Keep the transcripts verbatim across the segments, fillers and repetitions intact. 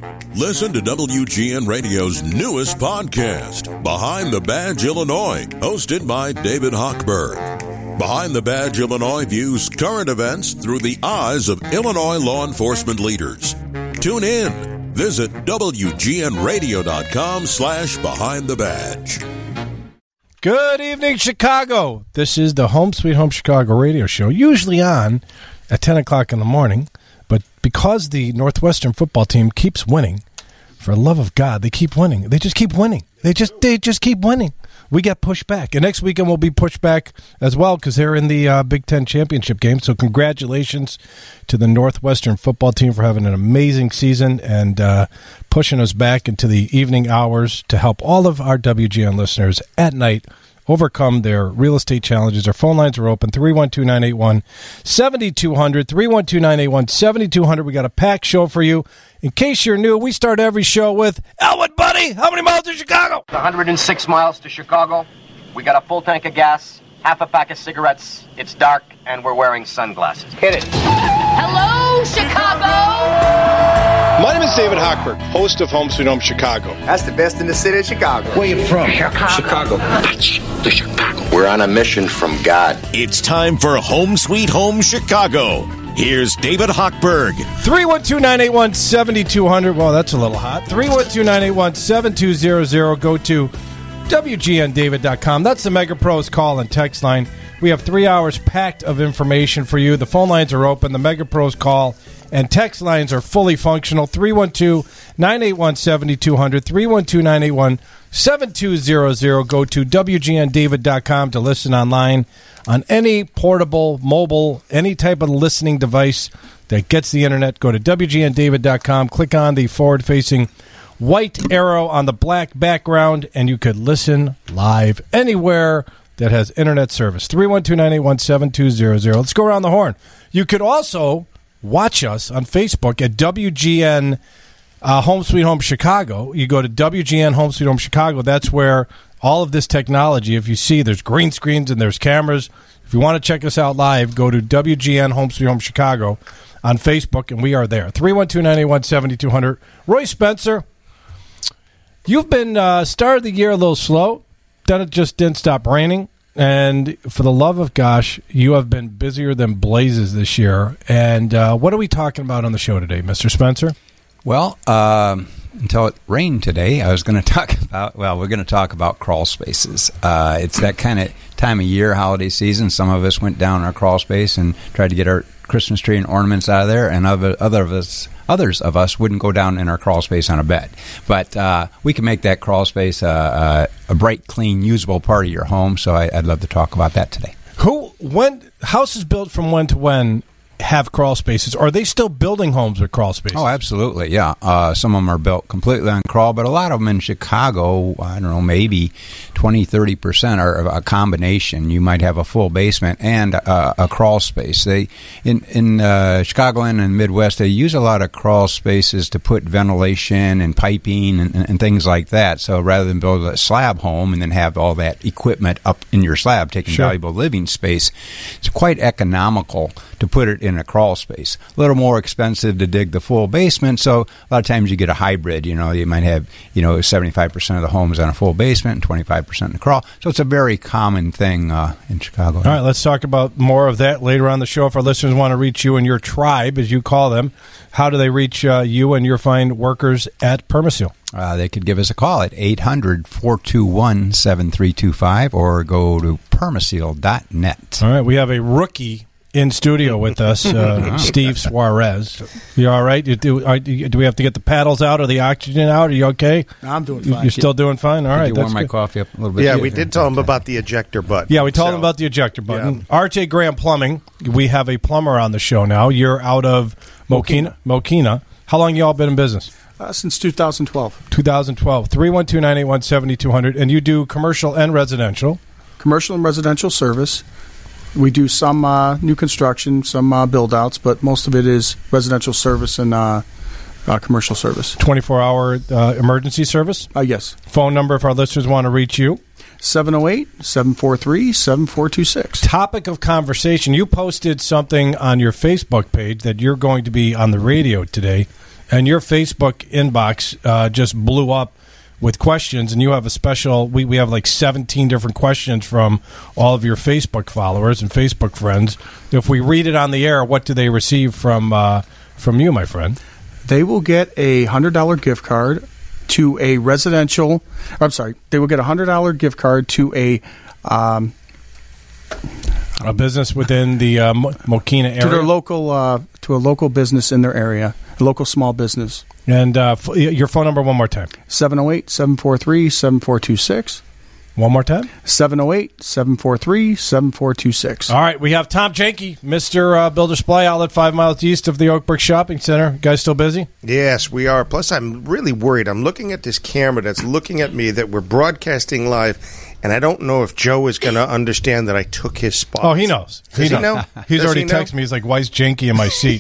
Listen to W G N Radio's newest podcast, Behind the Badge Illinois, hosted by David Hochberg. Behind the Badge Illinois views current events through the eyes of Illinois law enforcement leaders. Tune in. Visit W G N radio dot com slash behind the badge. Good evening, Chicago. This is the Home Sweet Home Chicago radio show, usually on at ten o'clock in the morning. But because the Northwestern football team keeps winning, for the love of God, they keep winning. They just keep winning. They just they just keep winning. We get pushed back. And next weekend we'll be pushed back as well because they're in the uh, Big Ten championship game. So congratulations to the Northwestern football team for having an amazing season and uh, pushing us back into the evening hours to help all of our W G N listeners at night overcome their real estate challenges. Our phone lines are open, three one two, nine eight one, seven two zero zero, three one two, nine eight one, seven two zero zero. We got a packed show for you. In case you're new, we start every show with, Elwood, buddy, how many miles to Chicago? one hundred six miles to Chicago. We got a full tank of gas, half a pack of cigarettes. It's dark, and we're wearing sunglasses. Hit it. Hello, Chicago! My name is David Hochberg, host of Home Sweet Home Chicago. That's the best in the city of Chicago. Where you from? Chicago. Chicago. That's the Chicago. We're on a mission from God. It's time for Home Sweet Home Chicago. Here's David Hochberg. three one two, nine eight one, seven two zero zero. Well, that's a little hot. three one two, nine eight one, seven two zero zero. Go to W G N David dot com. That's the Mega Pros call and text line. We have three hours packed of information for you. The phone lines are open. The Mega Pros call and text lines are fully functional. three one two, nine eight one, seven two zero zero. three one two, nine eight one, seven two zero zero. Go to W G N David dot com to listen online on any portable, mobile, any type of listening device that gets the internet. Go to W G N David dot com. Click on the forward-facing white arrow on the black background, and you could listen live anywhere that has internet service. three one two, nine eight one, seven two zero zero. Let's go around the horn. You could also watch us on Facebook at W G N uh, Home Sweet Home Chicago. You go to W G N Home Sweet Home Chicago. That's where all of this technology, if you see, there's green screens and there's cameras. If you want to check us out live, go to W G N Home Sweet Home Chicago on Facebook, and we are there. three one two, nine eight one, seven two zero zero. Roy Spencer, you've been uh, started the year a little slow. Then it just didn't stop raining. And for the love of gosh, you have been busier than blazes this year. And uh, what are we talking about on the show today, Mister Spencer? Well, um, until it rained today, I was going to talk about, well, we're going to talk about crawl spaces. Uh, it's that kind of time of year, holiday season. Some of us went down our crawl space and tried to get our Christmas tree and ornaments out of there, and other, other of us, others of us wouldn't go down in our crawl space on a bed. But uh, we can make that crawl space uh, uh, a bright, clean, usable part of your home, so I, I'd love to talk about that today. Who, when, houses built from when to when have crawl spaces? Or are they still building homes with crawl spaces? Oh, absolutely, yeah. Uh, some of them are built completely on crawl, but a lot of them in Chicago, I don't know, maybe twenty, thirty percent are a combination. You might have a full basement and a, a crawl space. They In, in uh, Chicagoland and Midwest, they use a lot of crawl spaces to put ventilation and piping and, and, and things like that. So rather than build a slab home and then have all that equipment up in your slab, taking Sure. valuable living space, it's quite economical to put it in a crawl space. A little more expensive to dig the full basement, so a lot of times you get a hybrid. You know, you might have, you know, seventy-five percent of the homes on a full basement and twenty-five percent in the crawl. So it's a very common thing uh, in Chicago. All right, let's talk about more of that later on the show. If our listeners want to reach you and your tribe, as you call them, how do they reach uh, you and your fine workers at Permaseal? Uh, they could give us a call at eight hundred, four two one, seven three two five or go to permaseal dot net. All right, we have a rookie in studio with us, uh, Steve Suarez. You all right? You do, are, do we have to get the paddles out or the oxygen out? Are you okay? I'm doing fine. You're still doing fine? All Did right. you That's warm my good. coffee up a little bit? Yeah, we did tell him about the ejector button. Yeah, we told so. him about the ejector button. Yeah. R J Graham Plumbing. We have a plumber on the show now. You're out of Mokina. Mokina. How long you all been in business? Uh, since two thousand twelve. twenty twelve. three one two, nine eight one, seven two zero zero. And you do commercial and residential. Commercial and residential service. We do some uh, new construction, some uh, build-outs, but most of it is residential service and uh, uh, commercial service. twenty-four hour uh, emergency service? Uh, yes. Phone number if our listeners want to reach you? seven oh eight, seven four three, seven four two six. Topic of conversation. You posted something on your Facebook page that you're going to be on the radio today And your Facebook inbox uh, just blew up with questions, and you have a special, we, we have like seventeen different questions from all of your Facebook followers and Facebook friends. If we read it on the air, what do they receive from uh, from you, my friend? They will get a one hundred dollars gift card to a residential, I'm sorry, they will get a one hundred dollars gift card to a... Um, a business within the uh, Mokina area? To their local, uh, to a local business in their area, a local small business. And uh, f- your phone number one more time. seven oh eight, seven four three, seven four two six. One more time. seven oh eight, seven four three, seven four two six. All right, we have Tom Jenke, Mister Uh, Builder Supply Outlet, five miles east of the Oakbrook Shopping Center. You guys still busy? Yes, we are. Plus, I'm really worried. I'm looking at this camera that's looking at me that we're broadcasting live, and I don't know if Joe is going to understand that I took his spot. Oh, he knows. Does he, knows. know? He's Does already he know? texted me. He's like, why is Jenke in my seat?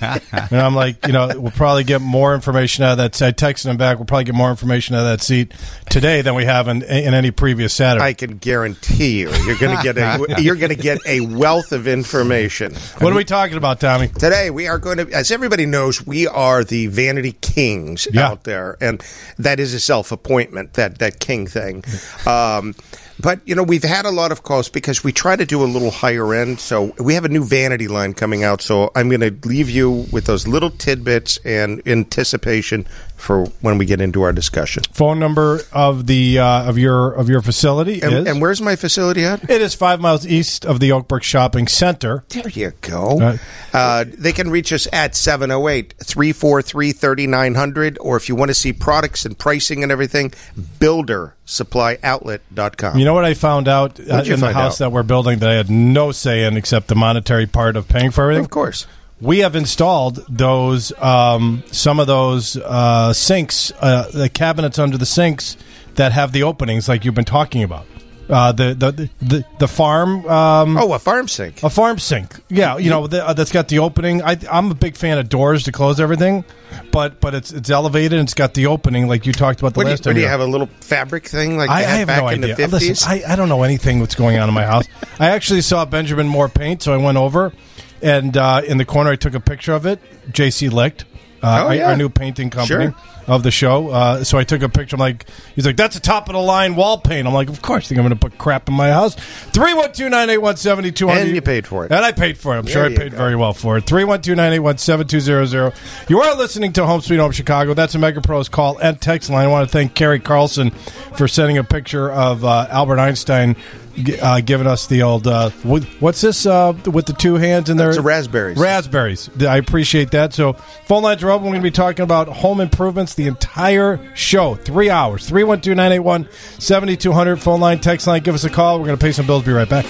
And I'm like, you know, we'll probably get more information out of that. I texted him back. We'll probably get more information out of that seat today than we have in, in any previous Saturday. I can guarantee you, you're going to get a you're going to get a wealth of information. What are we talking about, Tommy? Today we are going to, as everybody knows, we are the Vanity Kings Yeah. out there, and that is a self-appointment, that that king thing. Um, But, you know, we've had a lot of calls because we try to do a little higher end. So we have a new vanity line coming out. So I'm going to leave you with those little tidbits and anticipation for when we get into our discussion. Phone number of the uh, of your of your facility And, is? and where's my facility at? It is five miles east of the Oakbrook Shopping Center. There you go. Uh, Uh, they can reach us at seven oh eight, three four three, three nine zero zero, or if you want to see products and pricing and everything, builder supply outlet dot com. You know what I found out uh, you in the find house out? that we're building that I had no say in except the monetary part of paying for everything? Of course. We have installed those, um, some of those uh, sinks, uh, the cabinets under the sinks that have the openings like you've been talking about. Uh, the, the the the farm. Um, oh, a farm sink. A farm sink. Yeah, you know the, uh, that's got the opening. I, I'm a big fan of doors to close everything, but but it's it's elevated and it's got the opening like you talked about the What do you, last time. what do you we were- have, a little fabric thing like I, they I had have back no in idea. the fifties? Listen, I, I don't know anything what's going on in my house. I actually saw Benjamin Moore paint, so I went over, and uh, in the corner I took a picture of it. J C Licht, uh, Oh, our- yeah. our new painting company Sure. of the show. Uh, so I took a picture. I'm like, he's like, that's a top of the line wall paint. I'm like, of course, think I'm going to put crap in my house. three one two, nine eight one, seven two zero zero. And you paid for it. And I paid for it. I'm There sure I you paid go. very well for it. three one two, nine eight one, seven two zero zero. You are listening to Home Sweet Home Chicago. That's a Mega Pros call and text line. I want to thank Carrie Carlson for sending a picture of uh, Albert Einstein uh, giving us the old, uh, what, what's this uh, with the two hands in there? It's a raspberries. Raspberries. I appreciate that. So phone lines are open. We're going to be talking about home improvements the entire show. Three hours. three one two, nine eight one, seven two zero zero. Phone line, text line. Give us a call. We're going to pay some bills. Be right back.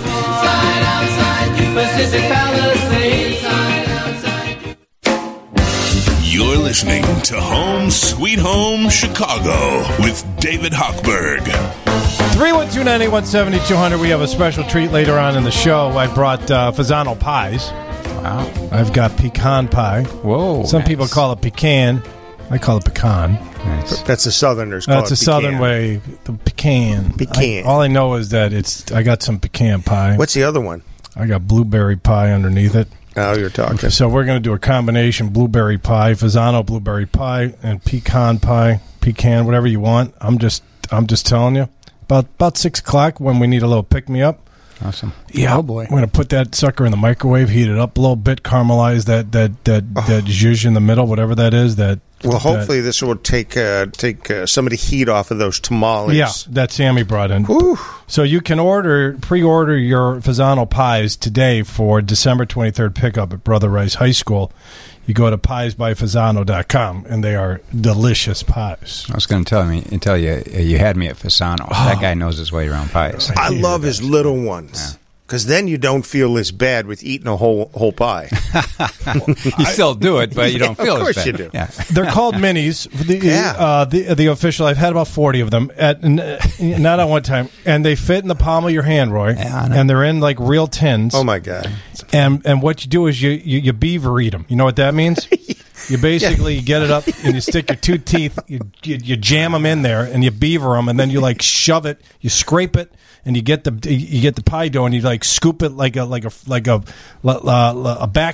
You're listening to Home Sweet Home Chicago with David Hochberg. three one two, nine eight one, seven two zero zero. We have a special treat later on in the show. I brought uh, Fasano pies. Wow. I've got pecan pie. Whoa. Some nice. people call it pecan. I call it pecan. Nice. That's the Southerners call That's it a southern pecan. way. The pecan. Pecan. I, all I know is that it's. I got some pecan pie. What's the other one? I got blueberry pie underneath it. Oh, you're talking. So we're going to do a combination blueberry pie, Fasano blueberry pie, and pecan pie, pecan, whatever you want. I'm just, I'm just telling you. About about six o'clock when we need a little pick me up. Awesome. Yeah, Oh, boy. I'm going to put that sucker in the microwave, heat it up a little bit, caramelize that that that that zhuzh in the middle, whatever that is. That Well, that- hopefully this will take uh, take uh, some of the heat off of those tamales. yeah, that Sammy brought in. Whew. So you can order pre-order your Fasano pies today for December twenty-third pickup at Brother Rice High School. You go to pies by fasano dot com, and they are delicious pies. I was going to tell me, tell you, uh, you had me at Fasano. That guy knows his way around pies. I love his little ones. Because then you don't feel as bad with eating a whole whole pie. You still do it, but you don't Yeah, feel of as course bad. you do. Yeah. They're called minis. The, Yeah. uh, the the official. I've had about forty of them at n- not at one time, and they fit in the palm of your hand, Roy. Yeah, I know. and they're in like real tins. Oh, my God. And and what you do is you, you, you beaver eat them. You know what that means? You basically you get it up and you stick your two teeth, you, you you jam them in there, and you beaver them, and then you like shove it, you scrape it, and you get the you get the pie dough, and you like scoop it like a like a like a uh, a backhoe.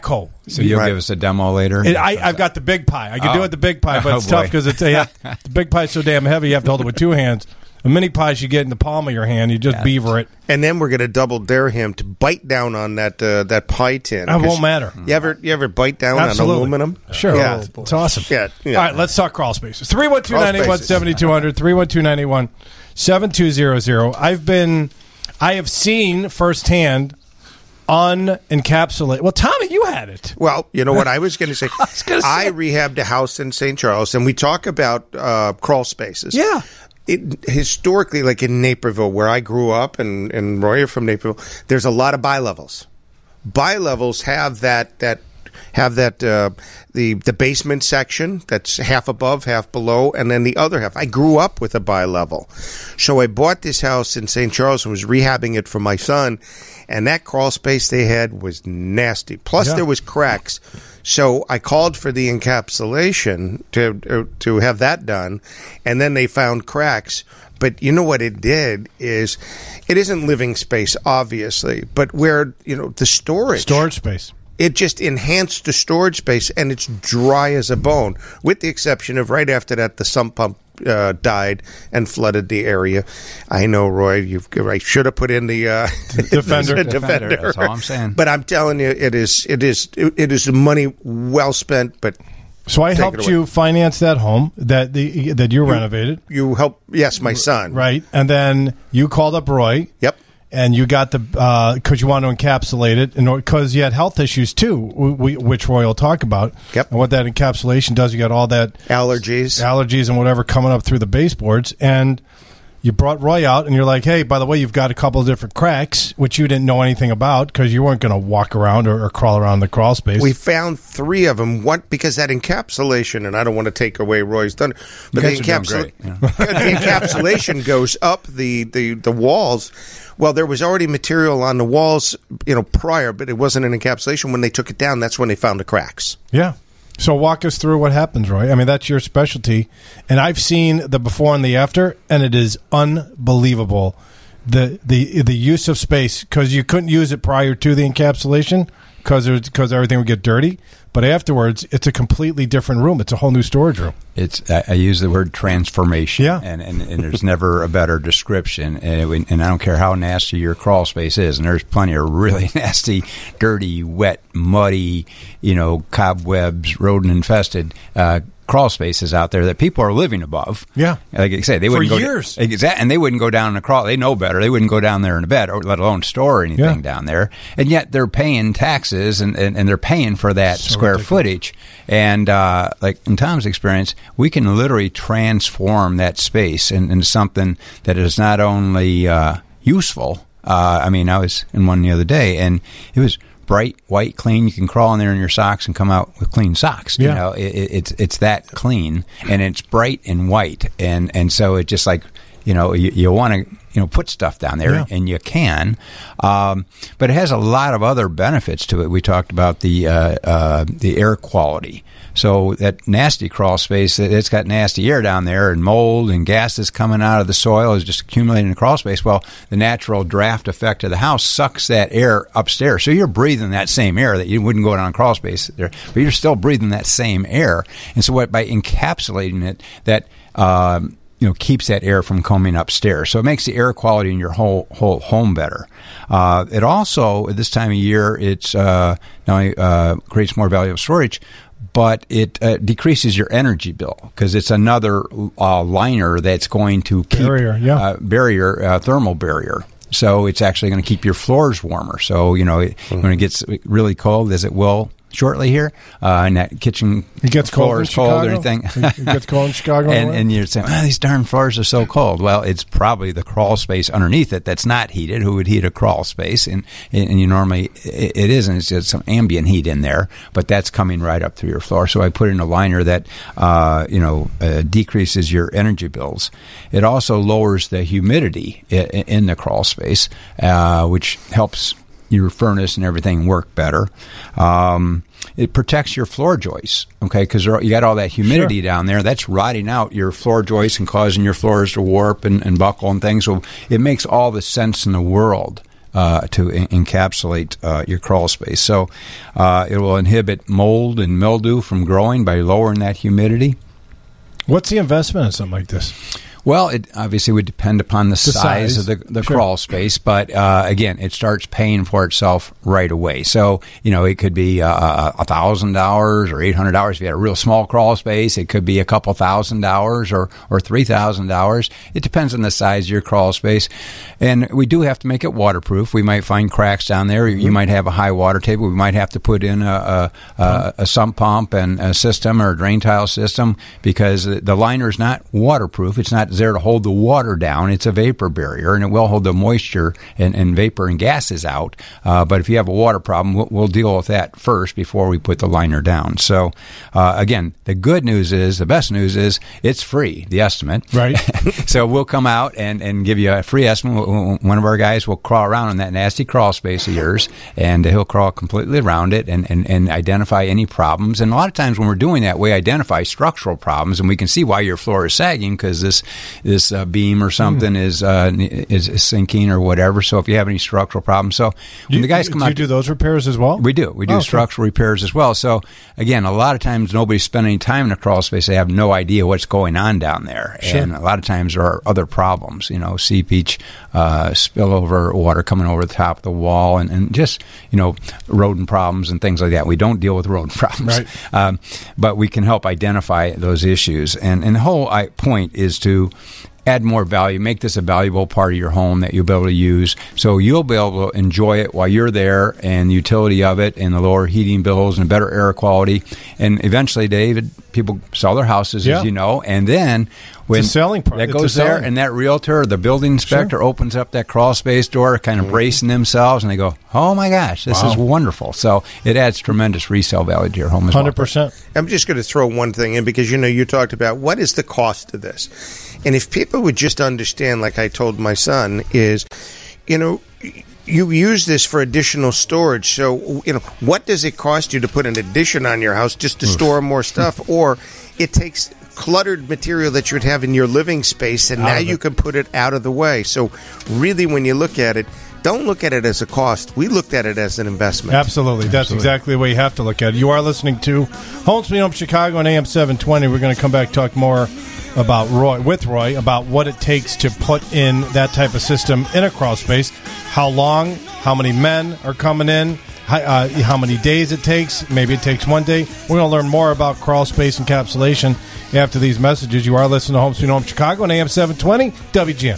So you'll Right. give us a demo later? It, I, I've got the big pie. I can Oh. do it the big pie, but Oh, it's tough boy. because it's a, the big pie's so damn heavy. You have to hold it with two hands. The mini pies you get in the palm of your hand. You just Yeah. beaver it. And then we're going to double dare him to bite down on that uh, that pie tin. That won't matter. You ever you ever bite down Absolutely. on aluminum? Sure. Yeah. It's awesome. Yeah, yeah. All right, let's talk crawl spaces. three one two, Crawl nine eight one, spaces. seven two zero zero, three one two, nine eight one, seven two zero zero. I've been, I have seen firsthand unencapsulated. Well, Tommy, you had it. Well, you know what I was going to say? I was gonna say- I rehabbed a house in Saint Charles, and we talk about uh, crawl spaces. Yeah. It, historically, like in Naperville, where I grew up, and, and Roy are from Naperville, there's a lot of bi-levels. Bi-levels have that that have that uh, the the basement section that's half above, half below, and then the other half. I grew up with a bi-level, so I bought this house in Saint Charles and was rehabbing it for my son, and that crawl space they had was nasty. Plus, Yeah. there was cracks. So I called for the encapsulation to to have that done, and then they found cracks. But you know what it did is, it isn't living space, obviously, but where, you know, the storage. Storage space. It just enhanced the storage space, and it's dry as a bone, with the exception of right after that, the sump pump uh, died and flooded the area. I know, Roy, you've, I should have put in the uh, Defender. the Defender, that's all I'm saying. But I'm telling you, it is it is it is money well spent. But So I Take it helped away. you finance that home that the that you renovated, you help, yes, my son, right? And then you called up Roy. Yep. And you got the because you want to encapsulate it, and because you had health issues too, we, which Roy will talk about. Yep. And what that encapsulation does, you got all that Allergies. allergies and whatever coming up through the baseboards, and you brought Roy out, and you're like, "Hey, by the way, you've got a couple of different cracks, which you didn't know anything about because you weren't going to walk around or, or crawl around the crawl space." We found three of them. One, because that encapsulation, and I don't want to take away Roy's thunder, but the, You guys are doing encapsula- great, you know. the encapsulation goes up the, the, the walls. Well, there was already material on the walls, you know, prior, but it wasn't an encapsulation. When they took it down, that's when they found the cracks. Yeah. So walk us through what happens, Roy. I mean, that's your specialty, and I've seen the before and the after, and it is unbelievable the the the use of space because you couldn't use it prior to the encapsulation because because everything would get dirty. But afterwards, it's a completely different room. It's a whole new storage room. It's I, I use the word transformation, Yeah. and, and, and there's never a better description. And, it, would- and I don't care how nasty your crawl space is, and there's plenty of really nasty, dirty, wet, muddy, you know, cobwebs, rodent infested uh, crawl spaces out there that people are living above. Yeah. Like I say, they For wouldn't go years. Exactly, and they wouldn't go down in a crawl. They know better. They wouldn't go down there in a bed, or let alone store anything Yeah. down there. And yet they're paying taxes, and, and, and they're paying for that So square ridiculous. footage. And uh, like in Tom's experience, we can literally transform that space in, into something that is not only uh, useful. Uh, I mean, I was in one the other day, and it was bright, white, clean. You can crawl in there in your socks and come out with clean socks. You Yeah. know, it, it, it's it's that clean, and it's bright and white, and and so it just like you know you, you want to you know put stuff down there, Yeah. and you can, um, but it has a lot of other benefits to it. We talked about the uh, uh, the air quality. So that nasty crawl space, it's got nasty air down there, and mold and gases coming out of the soil is just accumulating in the crawl space. Well, the natural draft effect of the house sucks that air upstairs. So you're breathing that same air that you wouldn't go down crawl space there, but you're still breathing that same air. And so what, by encapsulating it, that um, you know keeps that air from coming upstairs. So it makes the air quality in your whole whole home better. Uh, it also, at this time of year, it's uh, not only uh, creates more valuable storage, but it uh, decreases your energy bill because it's another uh, liner that's going to keep Barrier, yeah. uh, barrier, uh, thermal barrier. So it's actually going to keep your floors warmer. So, you know, it, Mm-hmm. when it gets really cold, as it will shortly here, uh, and that kitchen It gets cold floor in is cold or Chicago? anything. It gets cold in Chicago? and, and you're saying, oh, these darn floors are so cold. Well, it's probably the crawl space underneath it that's not heated. Who would heat a crawl space? And and you normally, it, it isn't. It's just some ambient heat in there, but that's coming right up through your floor. So I put in a liner that, uh, you know, uh, decreases your energy bills. It also lowers the humidity in, in the crawl space, uh, which helps your furnace and everything work better. Um, it protects your floor joists, okay, because you got all that humidity Sure. down there. That's rotting out your floor joists and causing your floors to warp and, and buckle and things. So it makes all the sense in the world uh, to en- encapsulate uh, your crawl space. So uh, it will inhibit mold and mildew from growing by lowering that humidity. What's the investment in something like this? Well, it obviously would depend upon the, the size, size of the, the sure. crawl space, but uh, again, it starts paying for itself right away. So, you know, it could be uh, one thousand dollars or eight hundred dollars if you had a real small crawl space. It could be a couple thousand dollars or, or three thousand dollars. It depends on the size of your crawl space. And we do have to make it waterproof. We might find cracks down there. You mm-hmm. might have a high water table. We might have to put in a, a, a, a sump pump and a system or a drain tile system because the liner is not waterproof. It's not there to hold the water down. It's a vapor barrier, and it will hold the moisture and, and vapor and gases out. Uh, but if you have a water problem, we'll, we'll deal with that first before we put the liner down. So, uh, again, the good news is, the best news is, it's free, the estimate. Right. So we'll come out and, and give you a free estimate. One of our guys will crawl around in that nasty crawl space of yours, and he'll crawl completely around it and, and, and identify any problems. And a lot of times when we're doing that, we identify structural problems, and we can see why your floor is sagging because this this uh, beam or something mm. is, uh, is is sinking or whatever. So if you have any structural problems, so when you, the guys come do out, you do those repairs as well? We do. We do oh, structural okay. repairs as well. So again, a lot of times nobody's spending any time in a crawl space. They have no idea what's going on down there, sure. and a lot of times there are other problems. You know, seepage, uh, spillover, water coming over the top of the wall, and, and just you know rodent problems and things like that. We don't deal with rodent problems, right. um, but we can help identify those issues. And and the whole I, point is to add more value, make this a valuable part of your home that you'll be able to use, so you'll be able to enjoy it while you're there, and the utility of it, and the lower heating bills, and better air quality. And eventually, David, people sell their houses, yeah. as you know, and then when selling part. that it's goes there, selling. and that realtor or the building inspector sure. opens up that crawl space door, kind of mm-hmm. bracing themselves, and they go, "Oh my gosh, this wow. is wonderful!" So it adds tremendous resale value to your home as one hundred percent. well. I'm just going to throw one thing in because you know you talked about what is the cost of this, and if people would just understand, like I told my son, is you know. You use this for additional storage, so you know what does it cost you to put an addition on your house just to Oof. store more stuff, or it takes cluttered material that you would have in your living space, and out now you can put it out of the way. So, really, when you look at it, don't look at it as a cost. We looked at it as an investment. Absolutely, that's Absolutely. exactly the way you have to look at it. You are listening to Home Sweet Home Chicago on A M seven twenty. We're going to come back and talk more about Roy with Roy about what it takes to put in that type of system in a crawl space, how long, how many men are coming in, how, uh, how many days it takes. Maybe it takes one day. We're going to learn more about crawl space encapsulation after these messages. You are listening to Home Sweet Home Chicago on A M seven twenty W G N.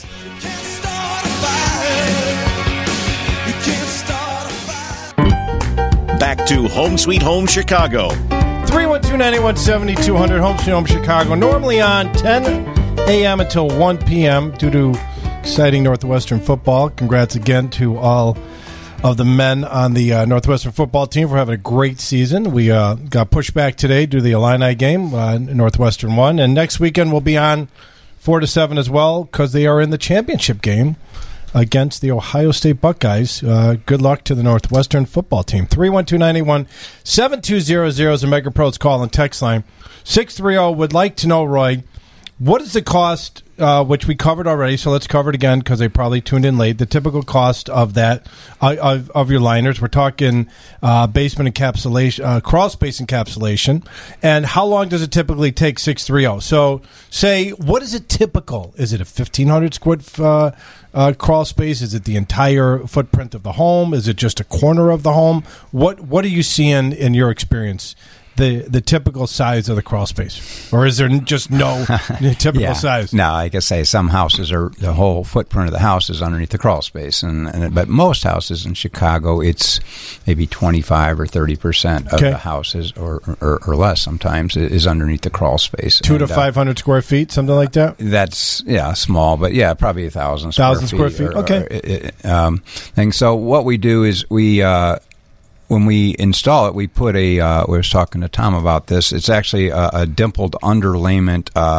Back to Home Sweet Home Chicago. three one two, nine eight one, seven two zero zero, Home Sweet Home Chicago. Normally on ten a.m. until one p.m. due to exciting Northwestern football. Congrats again to all of the men on the uh, Northwestern football team for having a great season. We uh, got pushed back today due to the Illini game. Uh, Northwestern won. And next weekend we'll be on four to seven as well because they are in the championship game against the Ohio State Buckeyes. Uh, good luck to the Northwestern football team. three one two, nine eight one, seven two zero zero is the MegaPro's call and text line. six three zero would like to know, Roy, what is the cost, uh, which we covered already, so let's cover it again because they probably tuned in late, the typical cost of that, uh, of, of your liners. We're talking uh, basement encapsulation, uh, crawl space encapsulation, and how long does it typically take, six three zero? So say, what is it typical? Is it a fifteen hundred square uh, uh, crawl space? Is it the entire footprint of the home? Is it just a corner of the home? What What are you seeing in your experience? The, the typical size of the crawl space, or is there just no typical yeah. size? No, I guess say some houses are the whole footprint of the house is underneath the crawl space, and, and but most houses in Chicago, it's maybe twenty-five or thirty percent of okay. the houses, or, or or less sometimes, is underneath the crawl space. Two and, to five hundred uh, square feet, something like that. That's yeah, small, but yeah, probably a thousand thousand square feet. Or, okay. Or, um, thing. So what we do is we. Uh, When we install it, we put a, uh, we was talking to Tom about this, it's actually a, a dimpled underlayment uh,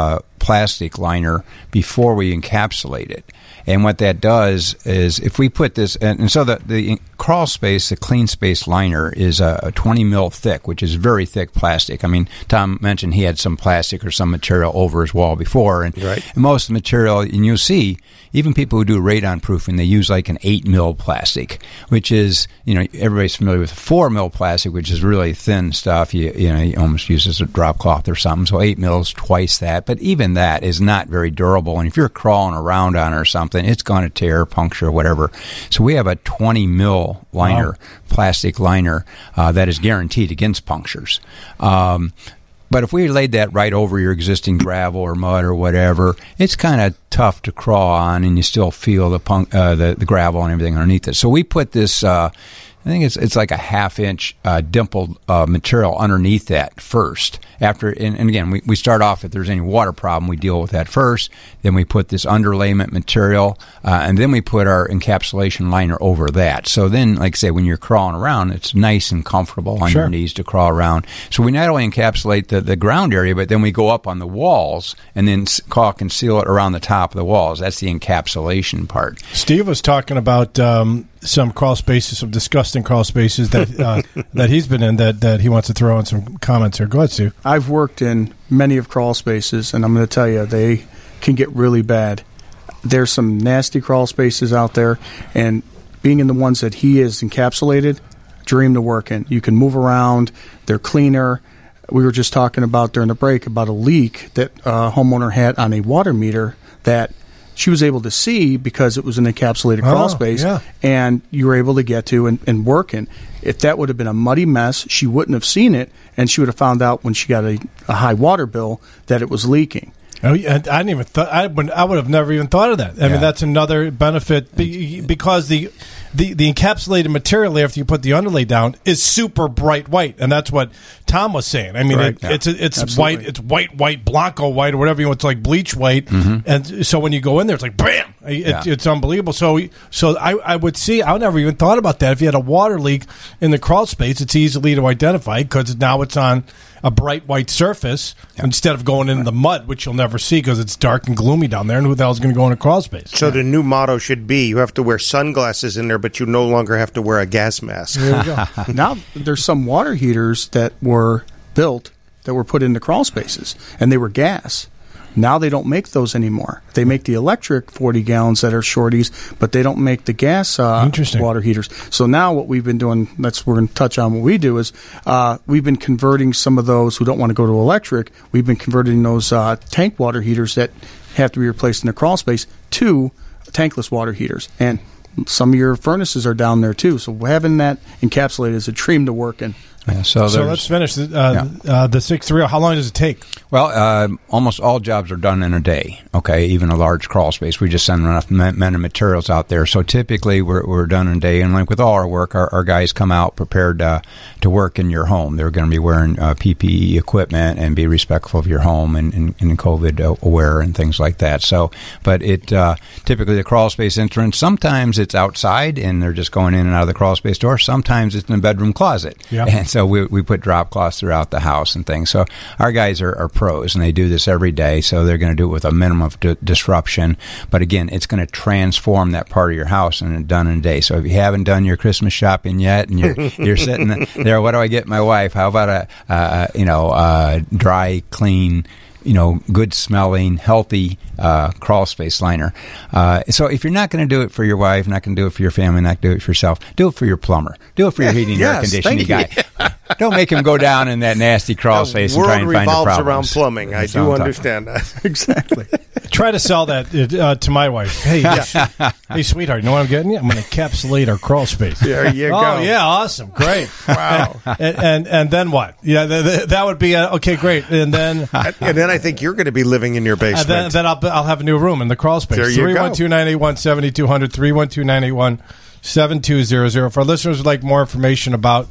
plastic liner before we encapsulate it. And what that does is if we put this, and, and so the, the crawl space, the clean space liner is a, a twenty mil thick, which is very thick plastic. I mean, Tom mentioned he had some plastic or some material over his wall before. And, right. and most of the material, and you'll see, even people who do radon proofing, they use like an eight mil plastic, which is, you know, everybody's familiar with four mil plastic, which is really thin stuff. You, you know, you almost use as a drop cloth or something. So eight mil is twice that. But even that is not very durable. And if you're crawling around on it or something, it's going to tear, puncture, whatever. So we have a twenty mil liner, wow. plastic liner, uh, that is guaranteed against punctures. Um, but if we laid that right over your existing gravel or mud or whatever, it's kind of tough to crawl on, and you still feel the, punk, uh, the the gravel and everything underneath it. So we put this, uh, I think it's it's like a half inch uh, dimpled uh, material underneath that first. After and, and again, we, we start off if there's any water problem, we deal with that first. Then we put this underlayment material, uh, and then we put our encapsulation liner over that. So then, like I say, when you're crawling around, it's nice and comfortable on sure. your knees to crawl around. So we not only encapsulate the, the ground area, but then we go up on the walls and then caulk and seal it around the top of the walls. That's the encapsulation part. Steve was talking about um, some crawl spaces, some disgusting crawl spaces that uh, that he's been in that, that he wants to throw in some comments here. Go ahead, Steve. I've worked in many of crawl spaces, and I'm going to tell you, they can get really bad. There's some nasty crawl spaces out there, and being in the ones that he is encapsulated, dream to work in. You can move around. They're cleaner. We were just talking about during the break about a leak that a homeowner had on a water meter that she was able to see because it was an encapsulated crawl oh, space, yeah. and you were able to get to and, and work in. If that would have been a muddy mess, she wouldn't have seen it, and she would have found out when she got a, a high water bill that it was leaking. Oh, yeah, I didn't even. Th- I would. I would have never even thought of that. I yeah. mean, that's another benefit be- because the, the the encapsulated material after you put the underlay down is super bright white, and that's what Tom was saying. I mean, right. it, yeah. it's it's Absolutely. white. It's white, white, Blanco white, or whatever you want. It's like bleach white, mm-hmm. and so when you go in there, it's like bam. It, yeah. It's unbelievable. So so I, I would see. I never even thought about that. If you had a water leak in the crawl space, it's easily to identify because now it's on a bright white surface yeah. instead of going into the mud, which you'll never see because it's dark and gloomy down there, and who the hell's going to go in a crawl space? So yeah. the new motto should be you have to wear sunglasses in there, but you no longer have to wear a gas mask. There we go. Now there's some water heaters that were built that were put into crawl spaces, and they were gas. Now they don't make those anymore. They make the electric forty gallons that are shorties, but they don't make the gas uh, water heaters. So now what we've been doing, that's we're going to touch on what we do, is uh, we've been converting some of those who don't want to go to electric, we've been converting those uh, tank water heaters that have to be replaced in the crawl space to tankless water heaters. And some of your furnaces are down there too. So having that encapsulated is a dream to work in. Yeah, so, so let's finish the, uh, yeah. uh, the six three zero. How long does it take? Well, uh, almost all jobs are done in a day, okay, even a large crawl space. We just send enough men and materials out there. So typically we're, we're done in a day. And like with all our work, our, our guys come out prepared uh, to work in your home. They're going to be wearing uh, P P E equipment and be respectful of your home and, and, and COVID aware and things like that. So, but it uh, typically the crawl space entrance, sometimes it's outside and they're just going in and out of the crawl space door. Sometimes it's in the bedroom closet. Yeah. And so we we put drop cloths throughout the house and things. So our guys are, are pros, and they do this every day, so they're going to do it with a minimum of di- disruption. But again, it's going to transform that part of your house, and it's done in a day. So if you haven't done your Christmas shopping yet, and you're you're sitting there, what do I get my wife? How about a uh, you know uh, dry, clean, you know, good smelling, healthy uh, crawl space liner. Uh, so if you're not going to do it for your wife, not going to do it for your family, not do it for yourself, do it for your plumber. Do it for your heating and yes, air conditioning guy. You. Don't make him go down in that nasty crawl space and try and find the world problems. revolves around plumbing. That's I do what I'm understand that. Exactly. Try to sell that uh, to my wife. Hey, hey, sweetheart, you know what I'm getting you? I'm going to encapsulate our crawl space. There you oh, go. Oh, yeah, awesome. Great. Wow. and, and and then what? Yeah, th- th- that would be, uh, okay, great. And then... and then I think you're going to be living in your basement. And then, then I'll, I'll have a new room in the crawl space. There you go. three one two, nine eight one, seven two zero zero, three one two, nine eight one, seven two zero zero. For our listeners who'd like more information about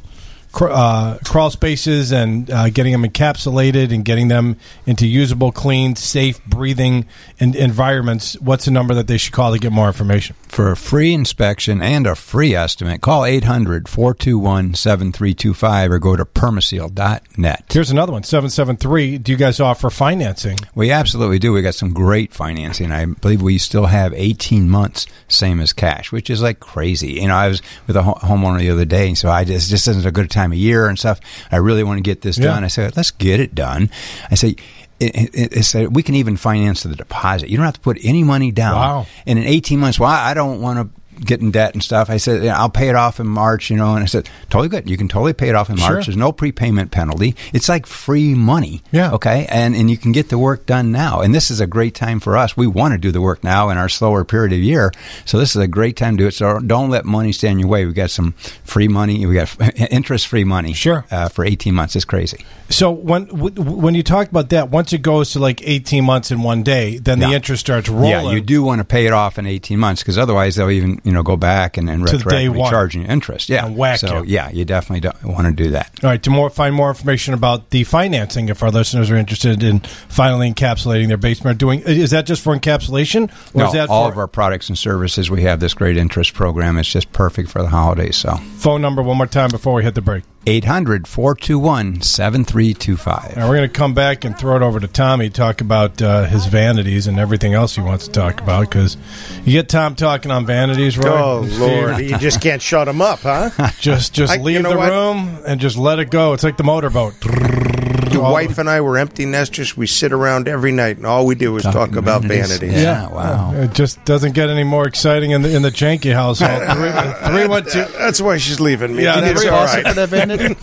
cr- uh, crawl spaces and uh, getting them encapsulated and getting them into usable, clean, safe, breathing and environments, what's the number that they should call to get more information? For a free inspection and a free estimate, call eight hundred, four two one, seven three two five or go to permaseal dot net. Here's another one, seven seven three. Do you guys offer financing? We absolutely do. We got some great financing. I believe we still have eighteen months, same as cash, which is like crazy. You know, I was with a homeowner the other day, and so I just, this isn't a good time of year and stuff. I really want to get this Yeah. done. I said, let's get it done. I say, It, it, it said we can even finance the deposit. You don't have to put any money down. Wow. And in eighteen months, well, I don't want to get in debt and stuff. I said, yeah, I'll pay it off in March, you know. And I said, totally good. You can totally pay it off in March. Sure. There's no prepayment penalty. It's like free money. Yeah. Okay. And and you can get the work done now. And this is a great time for us. We want to do the work now in our slower period of year. So this is a great time to do it. So don't let money stand in your way. We got some free money. We got interest-free money. Sure. Uh, for eighteen months. It's crazy. So when w- when you talk about that, once it goes to like eighteen months in one day, then the Yeah. interest starts rolling. Yeah, you do want to pay it off in eighteen months because otherwise they'll even you know go back and, and To day retroactively one. charge you interest. Yeah, And whack so you. yeah, you definitely don't want to do that. All right, to more find more information about the financing, if our listeners are interested in finally encapsulating their basement, doing is that just for encapsulation, or No, is that all for of our products and services. We have this great interest program. It's just perfect for the holidays. So phone number one more time before we hit the break? eight hundred, four two one, seven three two five. Now we're going to come back and throw it over to Tommy, talk about uh, his vanities and everything else he wants to talk about, because you get Tom talking on vanities, Roy. Oh, Lord. You just can't shut him up, huh? Just just I- leave you know the what? room and just let it go. It's like the motorboat. Your wife and I were empty nesters. We sit around every night, and all we do is talk Talking about vanities. vanities. Yeah, wow. It just doesn't get any more exciting in the in the Janky household. Three, three one two. That's why she's leaving me. Yeah, it's that's all right. right. For that vanity?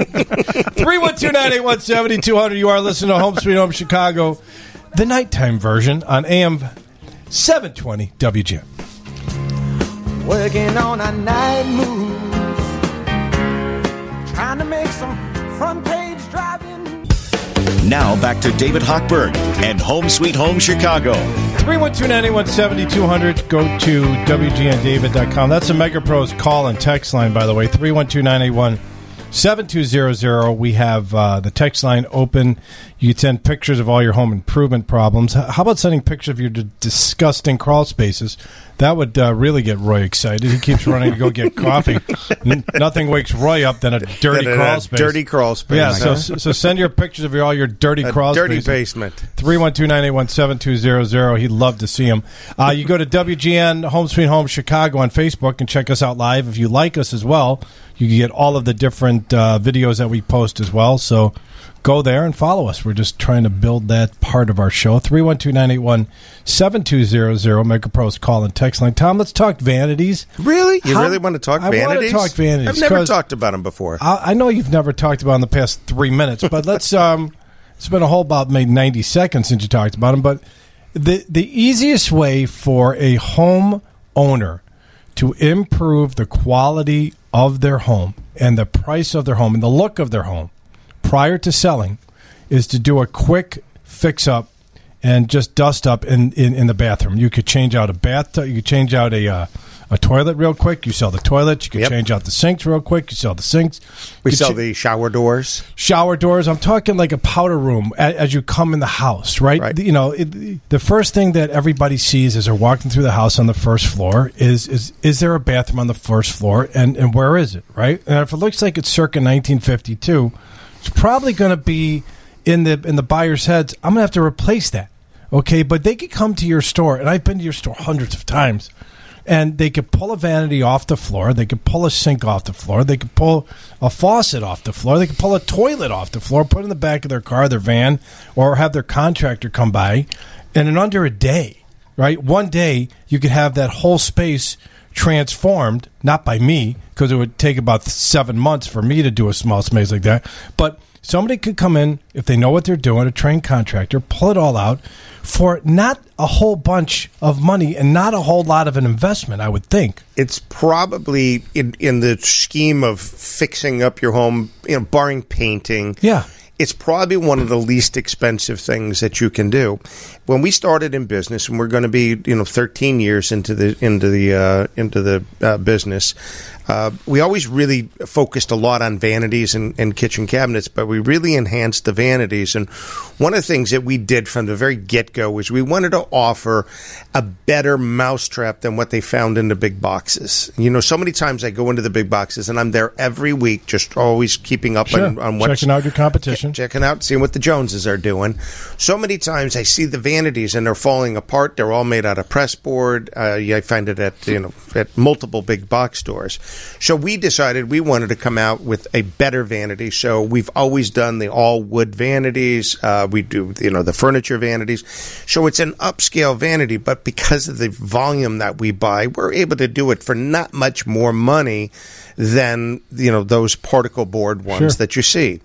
three one two, nine eight one, seven two zero zero. You are listening to Home Sweet Home Chicago, the nighttime version on A M seven twenty W G N. Working on a night move, trying to make some front page driving. Now back to David Hochberg and Home Sweet Home Chicago. three one two, nine eight one, seven two zero zero. Go to W G N David dot com. That's a Mega Pros call and text line, by the way. three one two, nine eight one, seven two zero zero. We have uh, the text line open. You can send pictures of all your home improvement problems. H- How about sending pictures of your d- disgusting crawl spaces? That would uh, really get Roy excited. He keeps running to go get coffee. N- nothing wakes Roy up than a dirty Than a crawl space. dirty crawl space, Yeah, huh? so so send your pictures of your, all your dirty A crawl dirty spaces. basement. three one two, nine eight one, seven two zero zero. He'd love to see him. Uh, you go to W G N Home Sweet Home Chicago on Facebook and check us out live. If you like us as well, you can get all of the different uh, videos that we post as well. So go there and follow us. We're just trying to build that part of our show. three one two, nine eight one, seven two zero zero. MegaPros call and text line. Tom, let's talk vanities. Really? You How- really want to talk I vanities? want to talk vanities. I've never 'cause talked about them before. I, I know you've never talked about them in the past three minutes, but let's. Um, it's been a whole about maybe ninety seconds since you talked about them. But the the easiest way for a home owner to improve the quality of their home and the price of their home and the look of their home prior to selling is to do a quick fix up and just dust up in, in, in the bathroom. You could change out a bathtub. You could change out a uh, a toilet real quick. You sell the toilet. You could Yep. change out the sinks real quick. You sell the sinks. We You sell cha- the shower doors. shower doors. I'm talking like a powder room as, as you come in the house, right? Right. You know, it, the first thing that everybody sees as they're walking through the house on the first floor is is is there a bathroom on the first floor, and and where is it, right? And if it looks like it's circa nineteen fifty-two, it's probably going to be in the in the buyer's heads. I'm going to have to replace that, okay? But they could come to your store, and I've been to your store hundreds of times. And they could pull a vanity off the floor. They could pull a sink off the floor. They could pull a faucet off the floor. They could pull a toilet off the floor, put it in the back of their car, their van, or have their contractor come by. And in under a day, right? One day, you could have that whole space transformed, not by me, because it would take about seven months for me to do a small space like that. But somebody could come in, if they know what they're doing, a trained contractor, pull it all out for not a whole bunch of money and not a whole lot of an investment, I would think. It's probably in in the scheme of fixing up your home, you know, barring painting. Yeah. it's probably one of the least expensive things that you can do. When we started in business, and we're going to be, you know, thirteen years into the into the uh, into the uh, business, uh, we always really focused a lot on vanities and, and kitchen cabinets, but we really enhanced the vanities. And one of the things that we did from the very get-go was we wanted to offer a better mousetrap than what they found in the big boxes. You know, so many times I go into the big boxes, and I'm there every week, just always keeping up sure. on, on what's checking out your competition. Checking out, seeing what the Joneses are doing. So many times I see the vanities and they're falling apart. They're all made out of press board. Uh, I find it at you know at multiple big box stores. So we decided we wanted to come out with a better vanity. So we've always done the all wood vanities. Uh, we do you know the furniture vanities. So it's an upscale vanity, but because of the volume that we buy, we're able to do it for not much more money than you know those particle board ones sure. that you see.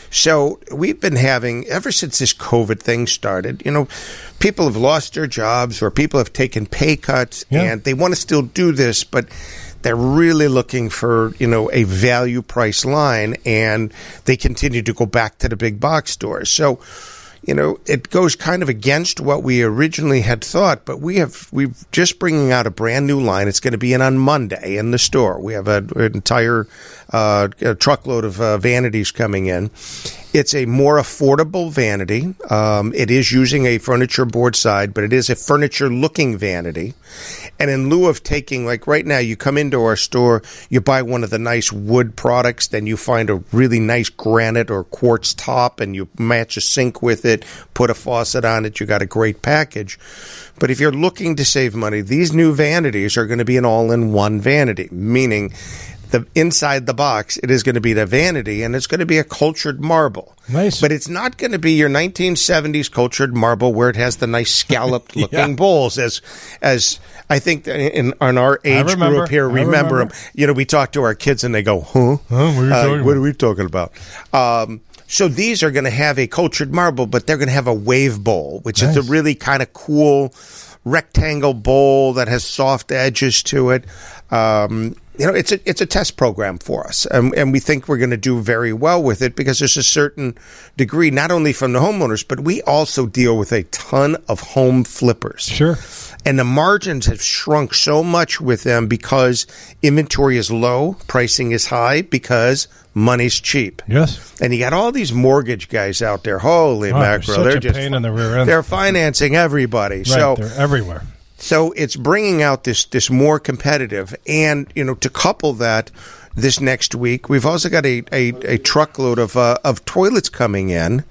So we've been having, ever since this COVID thing started, you know, people have lost their jobs or people have taken pay cuts yeah. and they want to still do this, but they're really looking for, you know, a value price line, and they continue to go back to the big box stores. So, you know, it goes kind of against what we originally had thought, but we have, we're just bringing out a brand new line. It's going to be in on Monday in the store. We have a, an entire uh, a truckload of uh, vanities coming in. It's a more affordable vanity. Um, it is using a furniture board side, but it is a furniture-looking vanity. And in lieu of taking, like right now, you come into our store, you buy one of the nice wood products, then you find a really nice granite or quartz top, and you match a sink with it, put a faucet on it, you got a great package. But if you're looking to save money, these new vanities are going to be an all-in-one vanity, meaning the inside the box, it is going to be the vanity, and it's going to be a cultured marble. Nice. But it's not going to be your nineteen seventies cultured marble where it has the nice scalloped-looking yeah. bowls, as as I think in, in our age group here, remember, remember them. You know, we talk to our kids, and they go, huh? huh what, are you uh, talking what about? are we talking about? Um, so these are going to have a cultured marble, but they're going to have a wave bowl, which nice. is a really kind of cool rectangle bowl that has soft edges to it. Um, you know, it's a it's a test program for us, and, and we think we're going to do very well with it because there's a certain degree, not only from the homeowners, but we also deal with a ton of home flippers. Sure. And the margins have shrunk so much with them because inventory is low, pricing is high, because money's cheap. Yes. And you got all these mortgage guys out there. Holy oh, mackerel. They're, they're such just a pain in the rear end. They're financing everybody. Right, so they're everywhere. So it's bringing out this this more competitive, and you know, to couple that, this next week we've also got a a, a truckload of uh, of toilets coming in,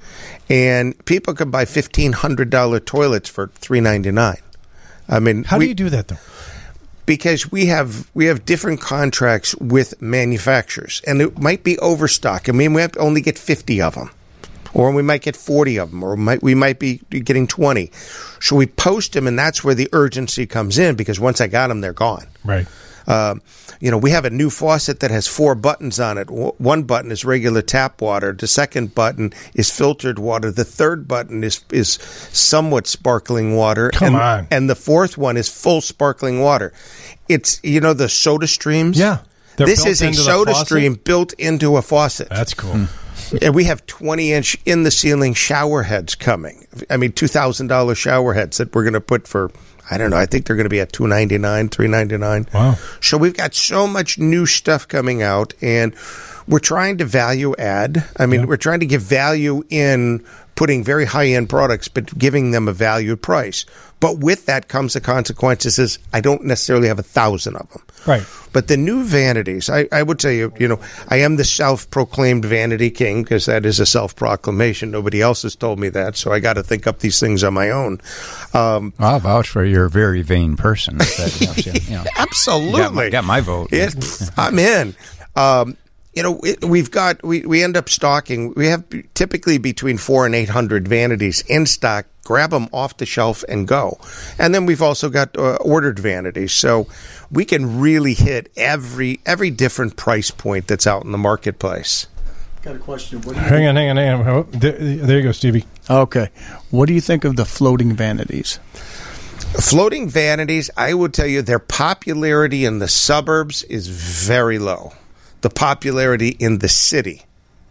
and people can buy fifteen hundred dollar toilets for three ninety nine. I mean, how we, do you do that though? Because we have we have different contracts with manufacturers, and it might be overstock. I mean, we have to only get fifty of them. Or we might get forty of them, or might, we might be getting twenty. So we post them, and that's where the urgency comes in, because once I got them, they're gone. Right. Uh, you know, we have a new faucet that has four buttons on it. W- one button is regular tap water. The second button is filtered water. The third button is is somewhat sparkling water. Come and, on. And the fourth one is full sparkling water. It's, you know, the soda streams? Yeah. This is a soda stream built into a faucet. That's cool. Hmm. And we have twenty-inch in-the-ceiling shower heads coming. I mean, two thousand dollars shower heads that we're going to put for, I don't know, I think they're going to be at two ninety-nine, three ninety-nine. Wow. So we've got so much new stuff coming out, and we're trying to value add. I mean, yeah. we're trying to give value in putting very high-end products, but giving them a valued price. But with that comes the consequences is I don't necessarily have a thousand of them. Right. But the new vanities, I, I would tell you, you know, I am the self-proclaimed vanity king, because that is a self-proclamation. Nobody else has told me that, so I got to think up these things on my own. Um, I'll vouch for you're a very vain person. That helps you, you know. Absolutely. Got my, got my vote. Yes, I'm in. Um, you know, it, we've got, we, we end up stocking, we have typically between four and eight hundred vanities in stock. Grab them off the shelf and go. And then we've also got uh, ordered vanities. So we can really hit every every different price point that's out in the marketplace. Got a question. What do you hang on, hang on, hang on. Oh, there, there you go, Stevie. Okay. What do you think of the floating vanities? Floating vanities, I would tell you their popularity in the suburbs is very low. The popularity in the city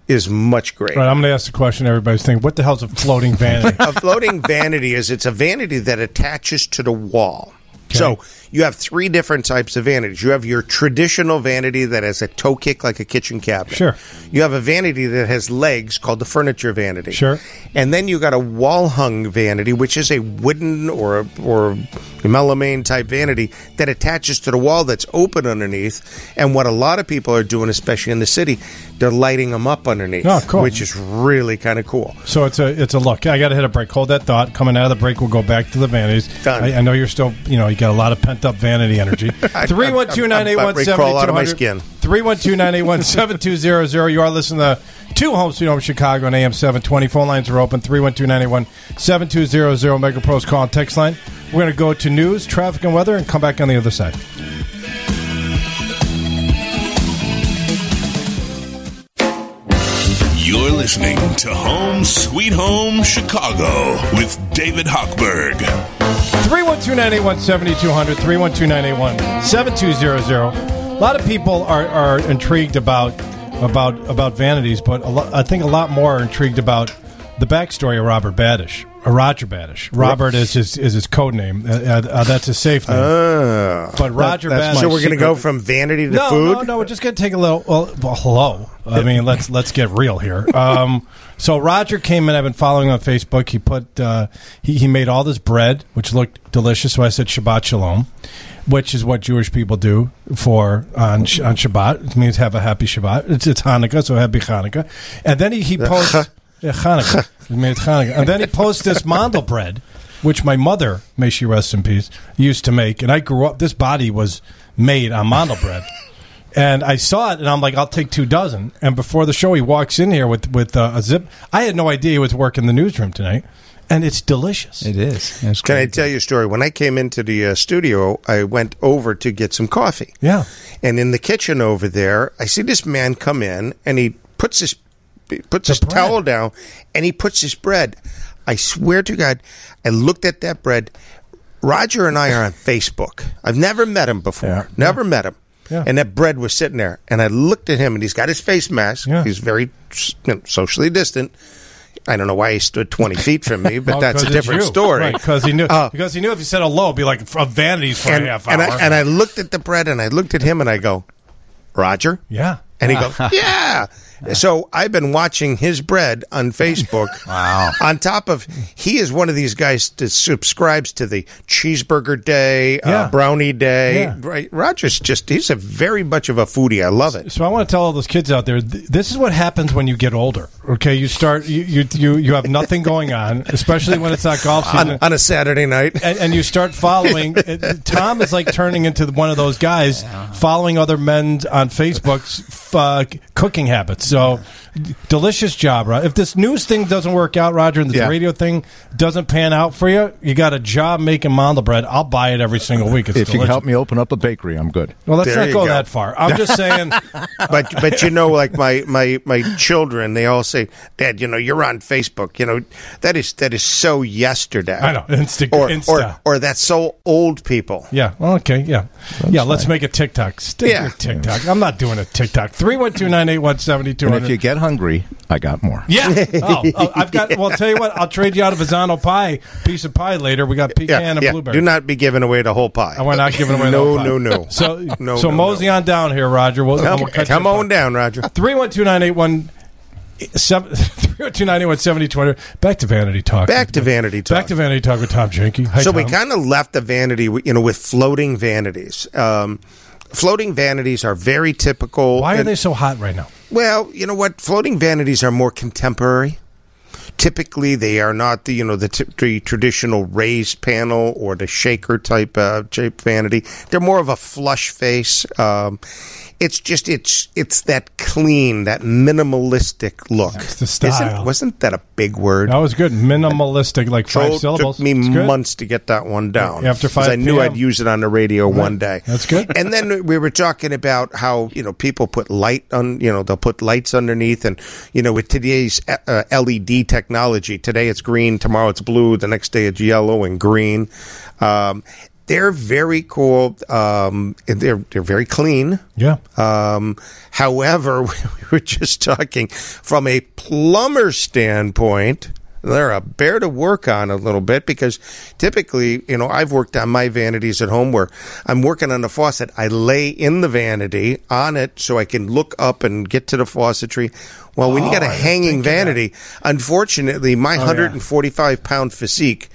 is much greater. Right, I'm going to ask the question everybody's thinking, what the hell's a floating vanity? A floating vanity is it's a vanity that attaches to the wall. Okay. So you have three different types of vanities. You have your traditional vanity that has a toe kick like a kitchen cabinet. Sure. You have a vanity that has legs called the furniture vanity. Sure. And then you got a wall hung vanity, which is a wooden or or melamine type vanity that attaches to the wall that's open underneath. And what a lot of people are doing, especially in the city, they're lighting them up underneath. Oh, cool. Which is really kind of cool. So it's a it's a look. I got to hit a break. Hold that thought. Coming out of the break, we'll go back to the vanities. Done. I, I know you're still, you know, you got a lot of pent up vanity energy. three one two, nine eight one, seven two zero zero. Crawl out of my skin. three one two, nine eight one, seven two zero zero. You are listening to two Home Sweet Home Chicago on A M seven twenty. Phone lines are open. three one two, nine eight one, seven two zero zero. Mega Pros call and text line. We're going to go to news, traffic, and weather and come back on the other side. You're listening to Home Sweet Home Chicago with David Hochberg. three one two, nine eight one, seven two zero zero, three one two, nine eight one, seven two zero zero. A lot of people are, are intrigued about about about vanities, but a lo- I think a lot more are intrigued about the backstory of Robert Badish, or Roger Badish. Robert is his is his code name. Uh, uh, that's his safe name. Uh, but Roger that, Badish. So we're going to go from vanity to no, food? No, no, we're just going to take a little. Well, well, hello. I mean, let's let's get real here. Um, so Roger came in. I've been following him on Facebook. He put uh, he he made all this bread, which looked delicious. So I said Shabbat Shalom, which is what Jewish people do for on on Shabbat. It means have a happy Shabbat. It's it's Hanukkah, so happy Hanukkah. And then he he posts yeah, Hanukkah. He made Hanukkah, and then he posts this mandel bread, which my mother, may she rest in peace, used to make. And I grew up. This body was made on mandel bread. And I saw it, and I'm like, I'll take two dozen. And before the show, he walks in here with, with uh, a zip. I had no idea he was working the newsroom tonight, and it's delicious. It is. It's Can I tell you a story? When I came into the uh, studio, I went over to get some coffee. Yeah. And in the kitchen over there, I see this man come in, and he puts his he puts The his bread. towel down, and he puts his bread. I swear to God, I looked at that bread. Roger and I are on Facebook. I've never met him before. Yeah. Never met him. Yeah. And that bread was sitting there. And I looked at him, and he's got his face mask. Yeah. He's very you know, socially distant. I don't know why he stood twenty feet from me, but Oh, that's a 'cause it's different you. story. Right, because he knew Uh, because he knew if he said hello, it'd be like a vanities for and, a half and hour. I, and I looked at the bread, and I looked at him, and I go, Roger? yeah. And he goes, yeah. So I've been watching his bread on Facebook. Wow. On top of, he is one of these guys that subscribes to the cheeseburger day, Yeah. uh, brownie day. Yeah. Right? Roger's just, he's a very much of a foodie. I love it. So I want to tell all those kids out there, th- this is what happens when you get older. Okay, you start, you you you, you have nothing going on, especially when it's not golf season. On, on a Saturday night. and, and you start following. It, Tom is like turning into one of those guys following other men on Facebook's uh, cooking habits. So, delicious job, Roger. If this news thing doesn't work out, Roger, and this Yeah. radio thing doesn't pan out for you, you got a job making mandel bread. I'll buy it every single week. It's if you delicious. can help me open up a bakery, I'm good. Well, let's There not you go, go. that far. I'm just saying. But but you know, like my, my, my children, they all say, Dad, you know, you're on Facebook. You know, that is that is so yesterday. I know. Insta, Or, Insta. or or that's so old people. Yeah. Well, okay. Yeah. yeah. Let's make a TikTok. Stick Yeah. your TikTok. I'm not doing a TikTok. Three one two nine eight one seventy two And hundred. if you get hungry, I got more. Yeah. Oh, oh, I've got. Well, I'll tell you what. I'll trade you out a Visano pie piece of pie later. We got pecan Yeah, and yeah. blueberry. Do not be giving away the whole pie. And we're not giving away the no, whole pie. no, no, So, no, so no, mosey no. on down here, Roger. We'll, Come, we'll cut come you on down, Roger. Three one two nine eight one. Seven, three oh two nine eight one seventy two hundred. Back to Vanity Talk. Back to Vanity Talk. Back to Vanity Talk with Tom Jenke. Hi, so Tom. we kind of left the vanity, you know, with floating vanities. Um, floating vanities are very typical. Why are and- they so hot right now? Well, you know what? Floating vanities are more contemporary. Typically, they are not the you know the, t- the traditional raised panel or the shaker type uh, shape vanity. They're more of a flush face. Um, it's just it's it's that clean, that minimalistic look. It's the style. Isn't, wasn't that a big word? That was good. Minimalistic, like five So syllables. Took me It's good. months to get that one down. After 'Cause five I knew p m. I'd use it on the radio one day. That's good. And then we were talking about how you know people put light on. You know they'll put lights underneath, and you know with today's uh, L E D technology, today it's green, tomorrow it's blue, the next day it's yellow and green. Um, they're very cool. Um, and they're they're very clean. Yeah. Um, however, we were just talking from a plumber standpoint. They're a bear to work on a little bit because typically, you know, I've worked on my vanities at home where I'm working on the faucet. I lay in the vanity on it so I can look up and get to the faucetry. Well, when oh, you got a hanging vanity, unfortunately, my oh, one hundred forty-five pound yeah. physique.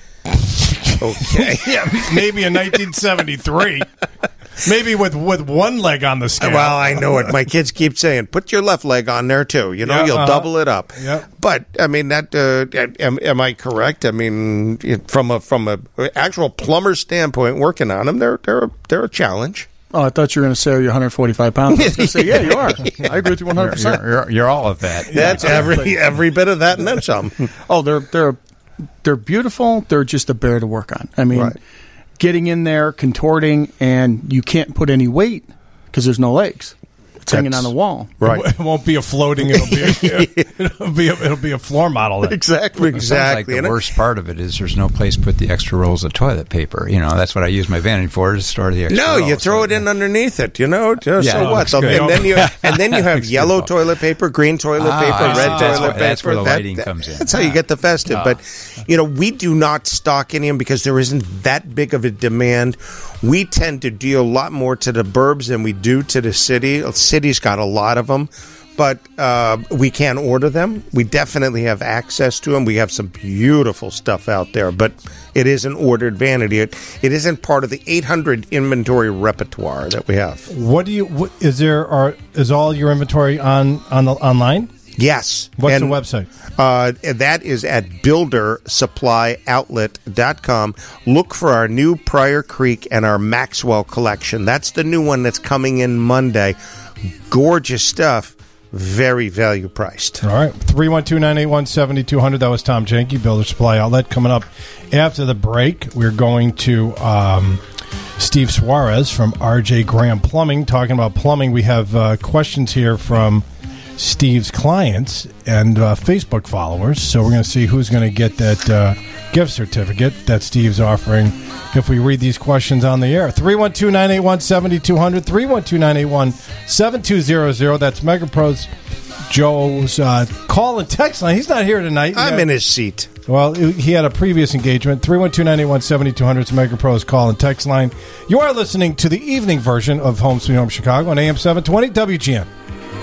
Okay. Yeah, maybe in nineteen seventy-three. Maybe with, with one leg on the scale. Well, I know it. My kids keep saying, put your left leg on there, too. You know, yeah, you'll uh-huh. double it up. Yep. But, I mean, that uh, am, am I correct? I mean, from a from a actual plumber standpoint, working on them, they're, they're, a, they're a challenge. Oh, I thought you were going to say you're one hundred forty-five pounds. I was going to say, yeah, you are. I agree with you one hundred percent. You're, you're, you're all of that. That's yeah. every every bit of that and then some. Oh, they're, they're, they're beautiful. They're just a bear to work on. I mean... Right. Getting in there, contorting, and you can't put any weight because there's no legs. It's That's, hanging on the wall. Right. It won't be a floating. It'll be a, it'll be a, it'll be a floor model. Then. Exactly. Exactly. Like the worst part of it is there's no place to put the extra rolls of toilet paper. You know, that's what I use my vanity for, to store the extra No, rolls. you throw so, it in yeah. underneath it, you know? So yeah, what? So, and, then you, and then you have yellow toilet paper, green toilet ah, paper, red that's toilet what, paper. That's where the lighting that, comes in. That's how you get the festive. Ah. But, you know, we do not stock any of them because there isn't that big of a demand. We tend to deal a lot more to the burbs than we do to the city. The city's got a lot of them, but uh, we can't order them. We definitely have access to them. We have some beautiful stuff out there, but it isn't ordered vanity. It, it isn't part of the eight hundred inventory repertoire that we have. What do you? What, is there? Are is all your inventory on on the online? Yes. What's and, the website? Uh, that is at builder supply outlet dot com. Look for our new Pryor Creek and our Maxwell collection. That's the new one that's coming in Monday. Gorgeous stuff. Very value priced. All right. three one two, nine eight one, seven two zero zero. That was Tom Janke, Builder Supply Outlet. Coming up after the break, we're going to um, Steve Suarez from R J Graham Plumbing. Talking about plumbing, we have uh, questions here from Steve's clients and uh, Facebook followers. So we're going to see who's going to get that uh, gift certificate that Steve's offering if we read these questions on the air. three one two, nine eight one, seven two zero zero, three one two, nine eight one, seven two zero zero. That's MegaPro's Joe's uh, call and text line. He's not here tonight. I'm in his seat. Well, he had a previous engagement. three one two, nine eight one, seven two zero zero. It's MegaPro's call and text line. You are listening to the evening version of Home Sweet Home Chicago on A M seven twenty W G N.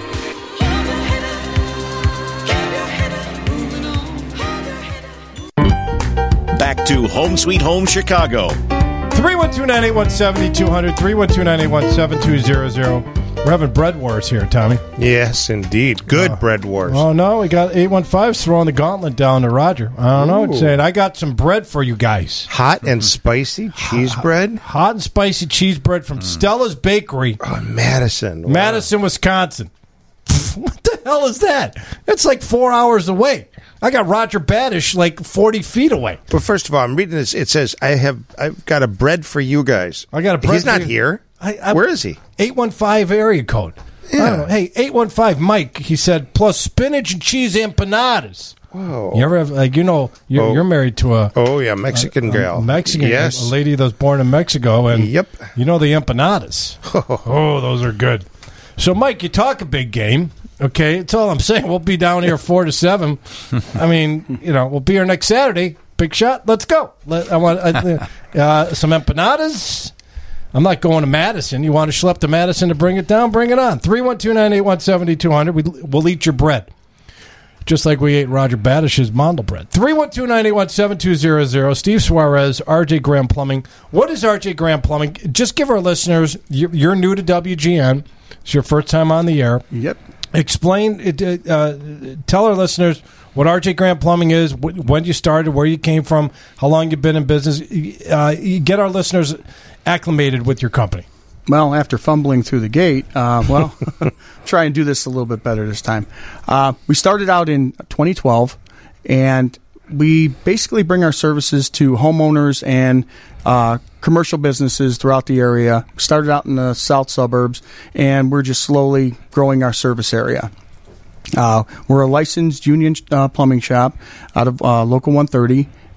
Back to Home Sweet Home Chicago. three one two, nine eight one, seven two zero zero, three one two, nine eight one, seven two zero zero. We're having bread wars here, Tommy. Yes, indeed. Good uh, bread wars. Oh, no. We got eight one five throwing the gauntlet down to Roger. I don't know. It's saying, I got some bread for you guys. Hot and spicy cheese bread? Hot and spicy cheese bread from mm. Stella's Bakery. Oh, Madison. Wow. Madison, Wisconsin. What the hell is that? It's like four hours away. I got Roger Badish like forty feet away. Well, first of all, I'm reading this. It says, I have, I've got a bread for you guys. I got a bread He's for not you. here. I, I, Where is he? eight one five area code. Yeah. I don't know. Hey, eight one five Mike, he said, plus spinach and cheese empanadas. Whoa. You ever have, like, you know, you're, oh. you're married to a... Oh, yeah, Mexican a, gal. A Mexican, yes. a lady that was born in Mexico. And yep. You know the empanadas. Oh, those are good. So, Mike, you talk a big game. Okay, that's all I'm saying. We'll be down here four to seven. I mean, you know, we'll be here next Saturday. Big shot. Let's go. Let, I want uh, uh, some empanadas. I'm not going to Madison. You want to schlep to Madison to bring it down? Bring it on. three one two, nine eight one, seven two zero zero. We, we'll eat your bread. Just like we ate Roger Badish's Mondel bread. three one two, nine eight one, seven two zero zero. Steve Suarez, R J Graham Plumbing. What is R J Graham Plumbing? Just give our listeners, you're, you're new to W G N. It's your first time on the air. Yep. Explain, uh, tell our listeners what R J Graham Plumbing is, when you started, where you came from, how long you've been in business. Uh, you get our listeners acclimated with your company. Well, after fumbling through the gate, uh, well, try and do this a little bit better this time. Uh, we started out in twenty twelve, and we basically bring our services to homeowners and uh, commercial businesses throughout the area. Started out in the south suburbs, and we're just slowly growing our service area. Uh, we're a licensed union uh, plumbing shop out of uh, Local one thirty,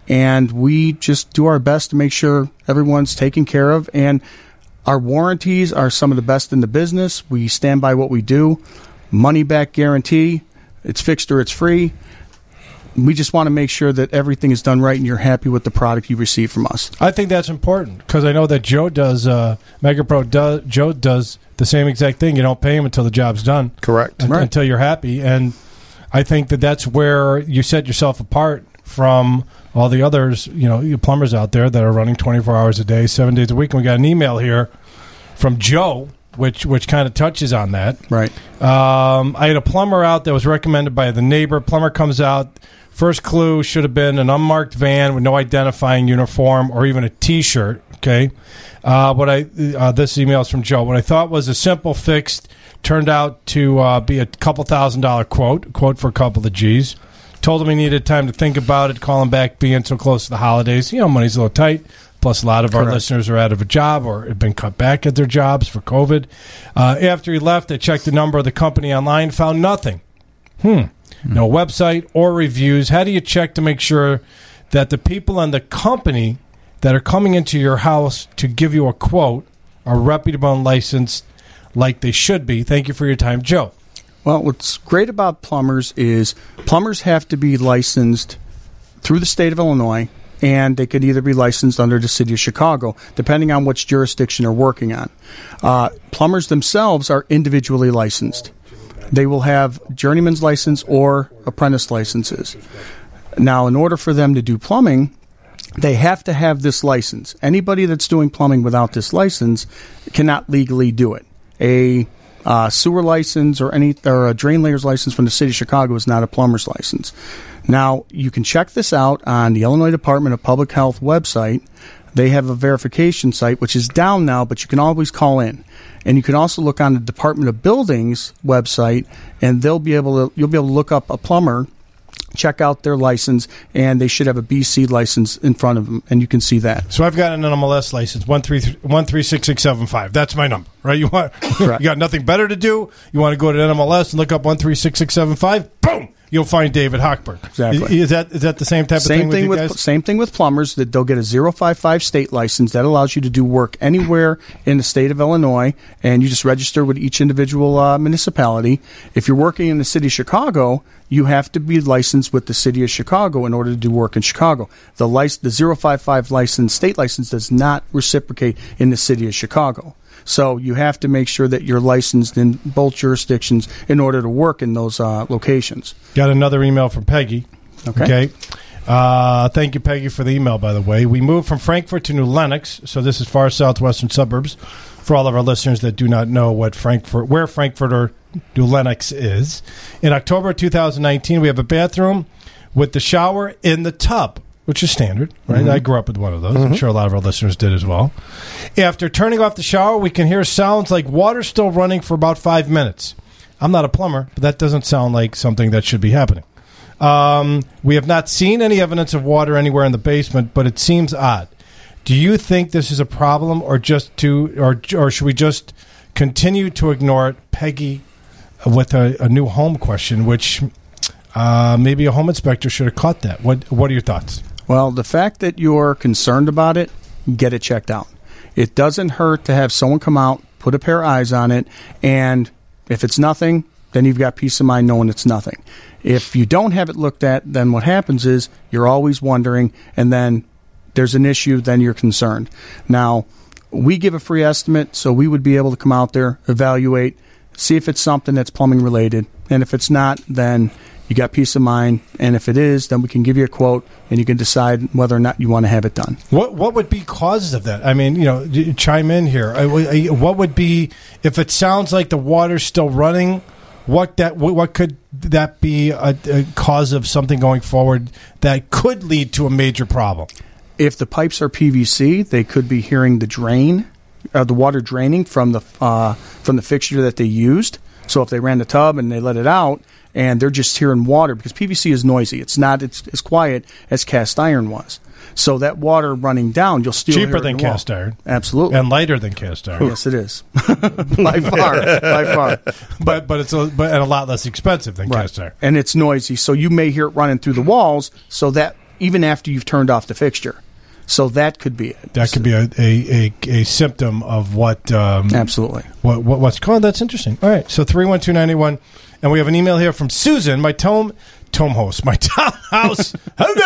and we just do our best to make sure everyone's taken care of. And our warranties are some of the best in the business. We stand by what we do. Money back guarantee. It's fixed or it's free. We just want to make sure that everything is done right and you're happy with the product you receive from us. I think that's important because I know that Joe does, uh, MegaPro does, Joe does the same exact thing. You don't pay him until the job's done. Correct. Un- right. Until you're happy. And I think that that's where you set yourself apart from all the others, you know, you plumbers out there that are running twenty-four hours a day, seven days a week. And we got an email here from Joe, which which kind of touches on that. Right. Um, I had a plumber out that was recommended by the neighbor. Plumber comes out. First clue should have been an unmarked van with no identifying uniform or even a T-shirt. Okay. Uh, what I uh, this email is from Joe. What I thought was a simple fix turned out to uh, be a couple thousand dollar quote. Quote for a couple of G's. Told him he needed time to think about it. Call him back, being so close to the holidays. You know, money's a little tight. Plus, a lot of Correct. our listeners are out of a job or have been cut back at their jobs for COVID. Uh, after he left, I checked the number of the company online, found nothing. Hmm. No website or reviews. How do you check to make sure that the people in the company that are coming into your house to give you a quote are reputable and licensed like they should be? Thank you for your time, Joe. Well, what's great about plumbers is plumbers have to be licensed through the state of Illinois, and they could either be licensed under the city of Chicago, depending on which jurisdiction they're working on. Uh, plumbers themselves are individually licensed. They will have journeyman's license or apprentice licenses. Now, in order for them to do plumbing, they have to have this license. Anybody that's doing plumbing without this license cannot legally do it. A uh, sewer license or any or a drain layers license from the city of Chicago is not a plumber's license. Now, you can check this out on the Illinois Department of Public Health website. They have a verification site, which is down now, but you can always call in. And you can also look on the Department of Buildings website, and they'll be able to you'll be able to look up a plumber, check out their license, and they should have a B C license in front of them, and you can see that. So I've got an N M L S license, one three one three six six seven five. That's my number, right? You want you got nothing better to do? You want to go to N M L S and look up one three six six seven five? Boom! You'll find David Hochberg. Exactly. Is, is that is that the same type same of thing, thing with with, you guys? Same thing with plumbers, that they'll get a zero five five state license that allows you to do work anywhere in the state of Illinois, and you just register with each individual uh, municipality. If you're working in the city of Chicago, you have to be licensed with the city of Chicago in order to do work in Chicago. The lic- the zero five five license, state license, does not reciprocate in the city of Chicago. So you have to make sure that you're licensed in both jurisdictions in order to work in those uh, locations. Got another email from Peggy. Okay. Okay. Uh, thank you, Peggy, for the email, by the way. We moved from Frankfort to New Lenox, so this is far southwestern suburbs. For all of our listeners that do not know what Frankfort, where Frankfort or New Lenox is. In October two thousand nineteen, we have a bathroom with the shower in the tub, which is standard, right? Mm-hmm. I grew up with one of those. Mm-hmm. I'm sure a lot of our listeners did as well. After turning off the shower, we can hear sounds like water still running for about five minutes. I'm not a plumber, but that doesn't sound like something that should be happening. Um, we have not seen any evidence of water anywhere in the basement, but it seems odd. Do you think this is a problem, or just to, or or should we just continue to ignore it? Peggy, with a, a new home question, which uh, maybe a home inspector should have caught that. What What are your thoughts? Well, the fact that you're concerned about it, get it checked out. It doesn't hurt to have someone come out, put a pair of eyes on it, and if it's nothing, then you've got peace of mind knowing it's nothing. If you don't have it looked at, then what happens is you're always wondering, and then there's an issue, then you're concerned. Now, we give a free estimate, so we would be able to come out there, evaluate, see if it's something that's plumbing related, and if it's not, then you got peace of mind, and if it is, then we can give you a quote, and you can decide whether or not you want to have it done. What What would be causes of that? I mean, you know, chime in here. What would be, if it sounds like the water's still running, what that what could that be a, a cause of something going forward that could lead to a major problem? If the pipes are P V C, they could be hearing the drain, uh, the water draining from the uh, from the fixture that they used. So if they ran the tub and they let it out, and they're just hearing water, because P V C is noisy. It's not it's as quiet as cast iron was. So that water running down, you'll still cheaper hear it than in the cast wall. iron, absolutely, and lighter than cast iron. Yes, it is by far, by far. But but it's a, but and a lot less expensive than right. cast iron, and it's noisy. So you may hear it running through the walls. So that even after you've turned off the fixture. So that could be it. That could be a a, a, a symptom of what um, absolutely what, what what's going. That's interesting. All right, so three one two nine eight one, and we have an email here from Susan. My tome tome host, my townhouse,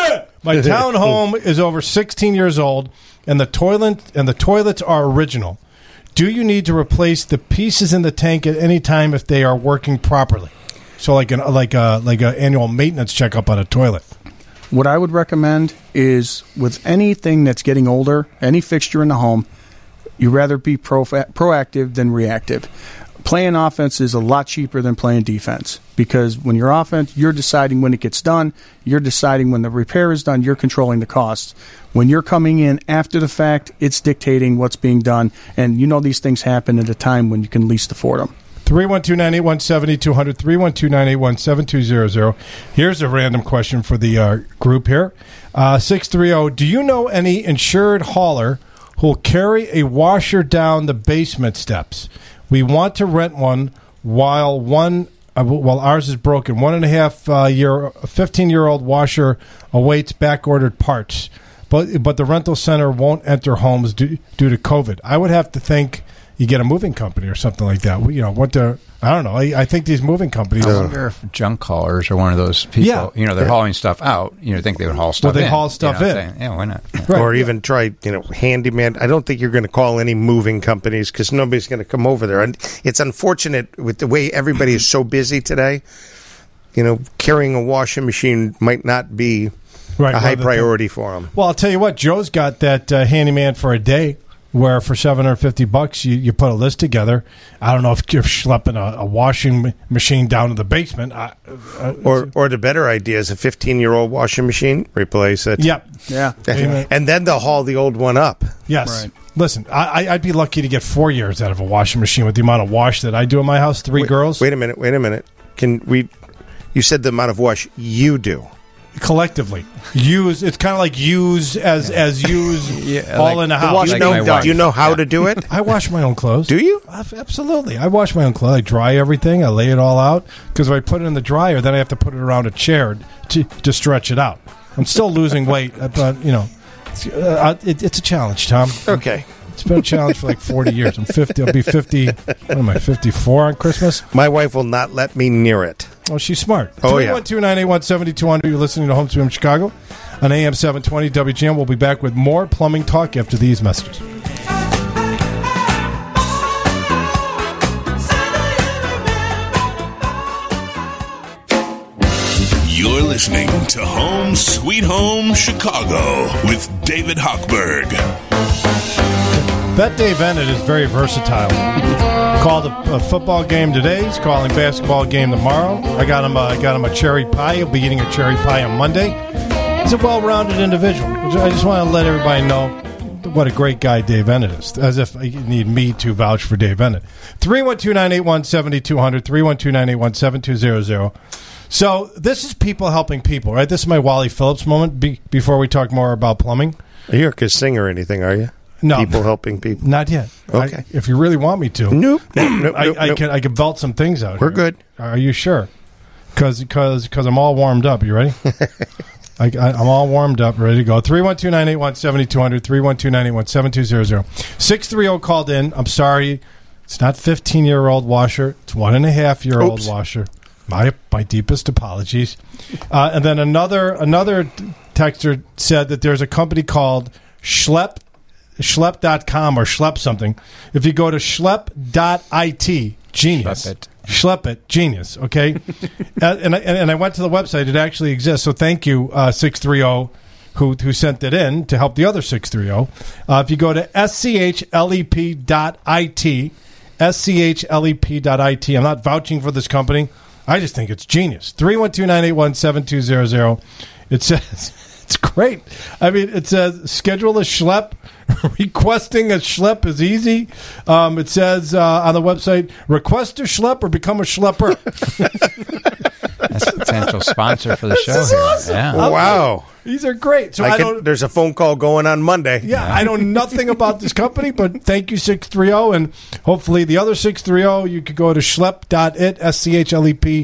my town home is over sixteen years old, and the toilet and the toilets are original. Do you need to replace the pieces in the tank at any time if they are working properly? So like an like a like an annual maintenance checkup on a toilet. What I would recommend is with anything that's getting older, any fixture in the home, you rather be pro- proactive than reactive. Playing offense is a lot cheaper than playing defense because when you're offense, you're deciding when it gets done, you're deciding when the repair is done, you're controlling the costs. When you're coming in after the fact, it's dictating what's being done, and you know these things happen at a time when you can least afford them. three one two, nine eight one, seven two zero zero, three one two, nine eight one, seven two zero zero. Here's a random question for the uh, group here. Uh, six three zero, do you know any insured hauler who will carry a washer down the basement steps? We want to rent one while one uh, while ours is broken. One and a half uh, year, fifteen-year-old washer awaits back-ordered parts, but but the rental center won't enter homes due, due to COVID. I would have to think you get a moving company or something like that. You know what the I don't know. I, I think these moving companies. I wonder if junk haulers are one of those people. Yeah. You know, they're yeah. hauling stuff out. You know, think they would haul stuff well, they in. haul stuff you know in. saying, yeah, why not? Yeah. Right. Or even try, you know, handyman. I don't think you're going to call any moving companies because nobody's going to come over there. And it's unfortunate with the way everybody is so busy today. You know, carrying a washing machine might not be Right, a high well, priority for them. Well, I'll tell you what. Joe's got that uh, handyman for a day. Where for seven hundred fifty bucks you, you put a list together. I don't know if you're schlepping a, a washing machine down to the basement. I, uh, or or the better idea is a fifteen-year-old washing machine, replace it. Yep. Yeah. And, and then they'll haul the old one up. Yes. Right. Listen, I, I'd be lucky to get four years out of a washing machine with the amount of wash that I do in my house. Three wait, girls. Wait a minute. Wait a minute. Can we? You said the amount of wash you do. Collectively use it's kind of like use as as use Yeah, all like in the the house. wash- You Like know, my wife. do you know how to do it? I wash my own clothes. Do you? Uh, Absolutely. I wash my own clothes. I dry everything. I lay it all out because if I put it in the dryer, then I have to put it around a chair to to stretch it out. I'm still losing weight, but you know, it's, uh, it, it's a challenge, Tom. Okay. It's been a challenge for like forty years. I'm fifty. I'll be fifty. What am I? fifty-four on Christmas. My wife will not let me near it. Oh, she's smart. Oh, yeah. three one two, nine eight one, seven two zero zero. You're listening to Home Sweet Home Chicago on A M seven twenty W G M. We'll be back with more plumbing talk after these messages. You're listening to Home Sweet Home Chicago with David Hochberg. That Dave Ennett is very versatile. Called a, a football game today. He's calling basketball game tomorrow. I got him. Uh, I got him a cherry pie. He'll be eating a cherry pie on Monday. He's a well-rounded individual. I just want to let everybody know what a great guy Dave Ennett is. As if you need me to vouch for Dave Ennett. three one two, nine eight one, seven two zero zero. three one two, nine eight one, seven two zero zero. So this is people helping people, right? This is my Wally Phillips moment. Be, before we talk more about plumbing. You're a singer or anything, are you? No, people helping people. Not yet. Okay. I, if you really want me to, nope. nope, nope I, nope, I nope. can. I can belt some things out. We're here. good. Are you sure? Because because because I'm all warmed up. You ready? I, I, I'm all warmed up, ready to go. three one two, nine eight one, seven two zero zero. three one two, nine eight one, seven two zero zero. six three zero called in. I'm sorry. It's not fifteen-year-old washer. It's one and a half year old washer. My my deepest apologies. Uh, and then another another texter said that there's a company called Schlepp. Schlepp dot com or Schlepp something. If you go to schlepp dot it, genius. Schlepp it. Schlepp it, genius, okay? uh, and, I, and I went to the website. It actually exists. So thank you, uh, six three zero, who, who sent it in to help the other six three zero. Uh, if you go to schlepp dot it, schlepp dot it, I'm not vouching for this company. I just think it's genius. three one two, nine eight one, seven two zero zero. It says... It's great. I mean, it says schedule a schlep. Requesting a schlep is easy. Um, it says uh, on the website, request a schlep or become a schlepper. That's a potential sponsor for the This show is here. awesome. Yeah. Oh, wow. These are great. So I I, can, don't. there's a phone call going on Monday. Yeah, I know nothing about this company, but thank you, six three zero. And hopefully the other six three zero, you could go to schlepp dot it, S C H L E P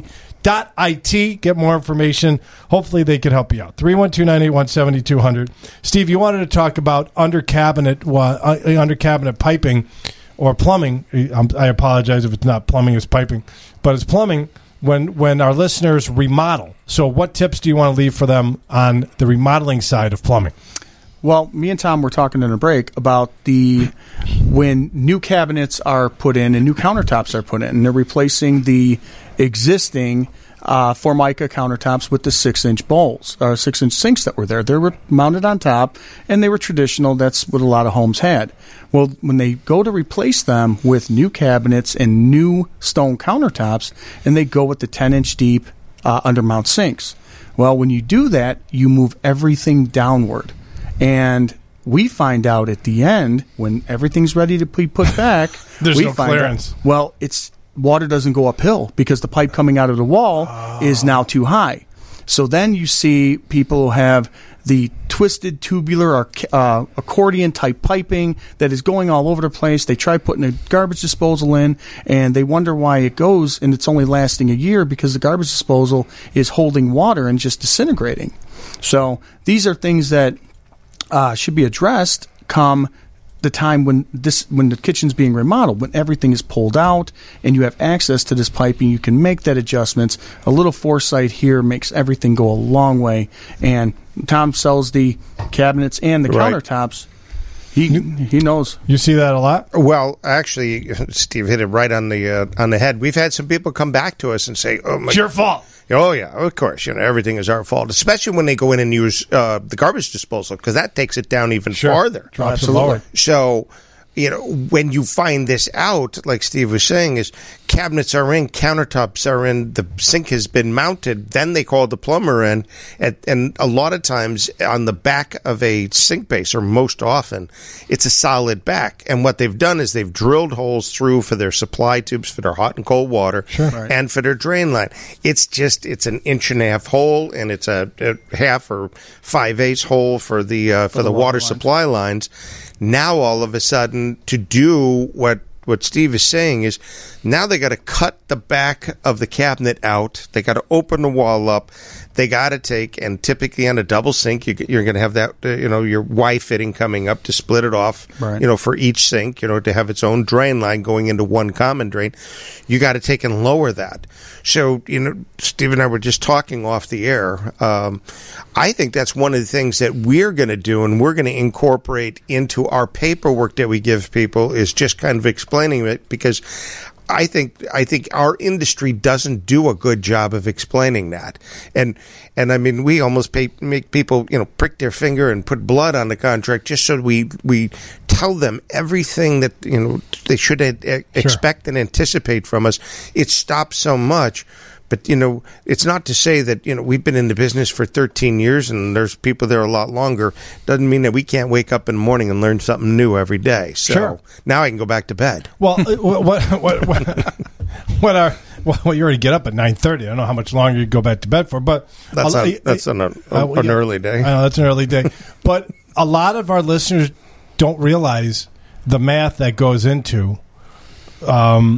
dot I T. Get more information. Hopefully they can help you out. three one two, nine eight one, seven two zero zero. Steve, you wanted to talk about under cabinet, uh, under cabinet piping or plumbing. I apologize if it's not plumbing, it's piping. But it's plumbing when, when our listeners remodel. So what tips do you want to leave for them on the remodeling side of plumbing? Well, me and Tom were talking in a break about the when new cabinets are put in and new countertops are put in, and they're replacing the existing uh, Formica countertops with the six-inch bowls, or six-inch sinks that were there. They were mounted on top, and they were traditional. That's what a lot of homes had. Well, when they go to replace them with new cabinets and new stone countertops, and they go with the ten-inch deep uh, undermount sinks. Well, when you do that, you move everything downward. And we find out at the end, when everything's ready to be put back, There's we no find clearance. Out, well, it's water doesn't go uphill because the pipe coming out of the wall oh. is now too high. So then you see people who have the twisted tubular or uh, accordion-type piping that is going all over the place. They try putting a garbage disposal in, and they wonder why it goes, and it's only lasting a year because the garbage disposal is holding water and just disintegrating. So these are things that Uh, should be addressed come the time when this when the kitchen's being remodeled, when everything is pulled out and you have access to this piping. You can make that adjustments. A little foresight here makes everything go a long way. And Tom sells the cabinets and the right. countertops. He he knows. You see that a lot? Well, actually, Steve hit it right on the uh, on the head. We've had some people come back to us and say, "Oh my, it's your fault." Oh, yeah, of course. You know, everything is our fault, especially when they go in and use uh, the garbage disposal, because that takes it down even sure. farther. Drops it lower. So, you know, when you find this out, like Steve was saying, is cabinets are in, countertops are in, the sink has been mounted, then they call the plumber in, and, and a lot of times on the back of a sink base, or most often, it's a solid back. And what they've done is they've drilled holes through for their supply tubes, for their hot and cold water, sure. right. and for their drain line. It's just, it's an inch and a half hole, and it's a, a half or five-eighths hole for the, uh, for, for the, the water, water supply lines. Now, all of a sudden, to do what what Steve is saying is now they got to cut the back of the cabinet out. They got to open the wall up. They got to take, and typically on a double sink, you, you're going to have that, uh, you know, your Y fitting coming up to split it off, right. you know, for each sink, you know, to have its own drain line going into one common drain. You got to take and lower that. So, you know, Steve and I were just talking off the air. Um, I think that's one of the things that we're going to do, and we're going to incorporate into our paperwork that we give people, is just kind of explaining it, because I think I think our industry doesn't do a good job of explaining that, and and I mean we almost pay, make people you know prick their finger and put blood on the contract just so we we tell them everything that you know they should a- expect sure. and anticipate from us. It stops so much. But, you know, it's not to say that, you know, we've been in the business for thirteen years and there's people there a lot longer. Doesn't mean that we can't wake up in the morning and learn something new every day. So sure. now I can go back to bed. Well, what what what, what are well, you already get up at nine thirty. I don't know how much longer you go back to bed for, but that's on, that's an, a, uh, an yeah, early day. I know that's an early day. But a lot of our listeners don't realize the math that goes into um.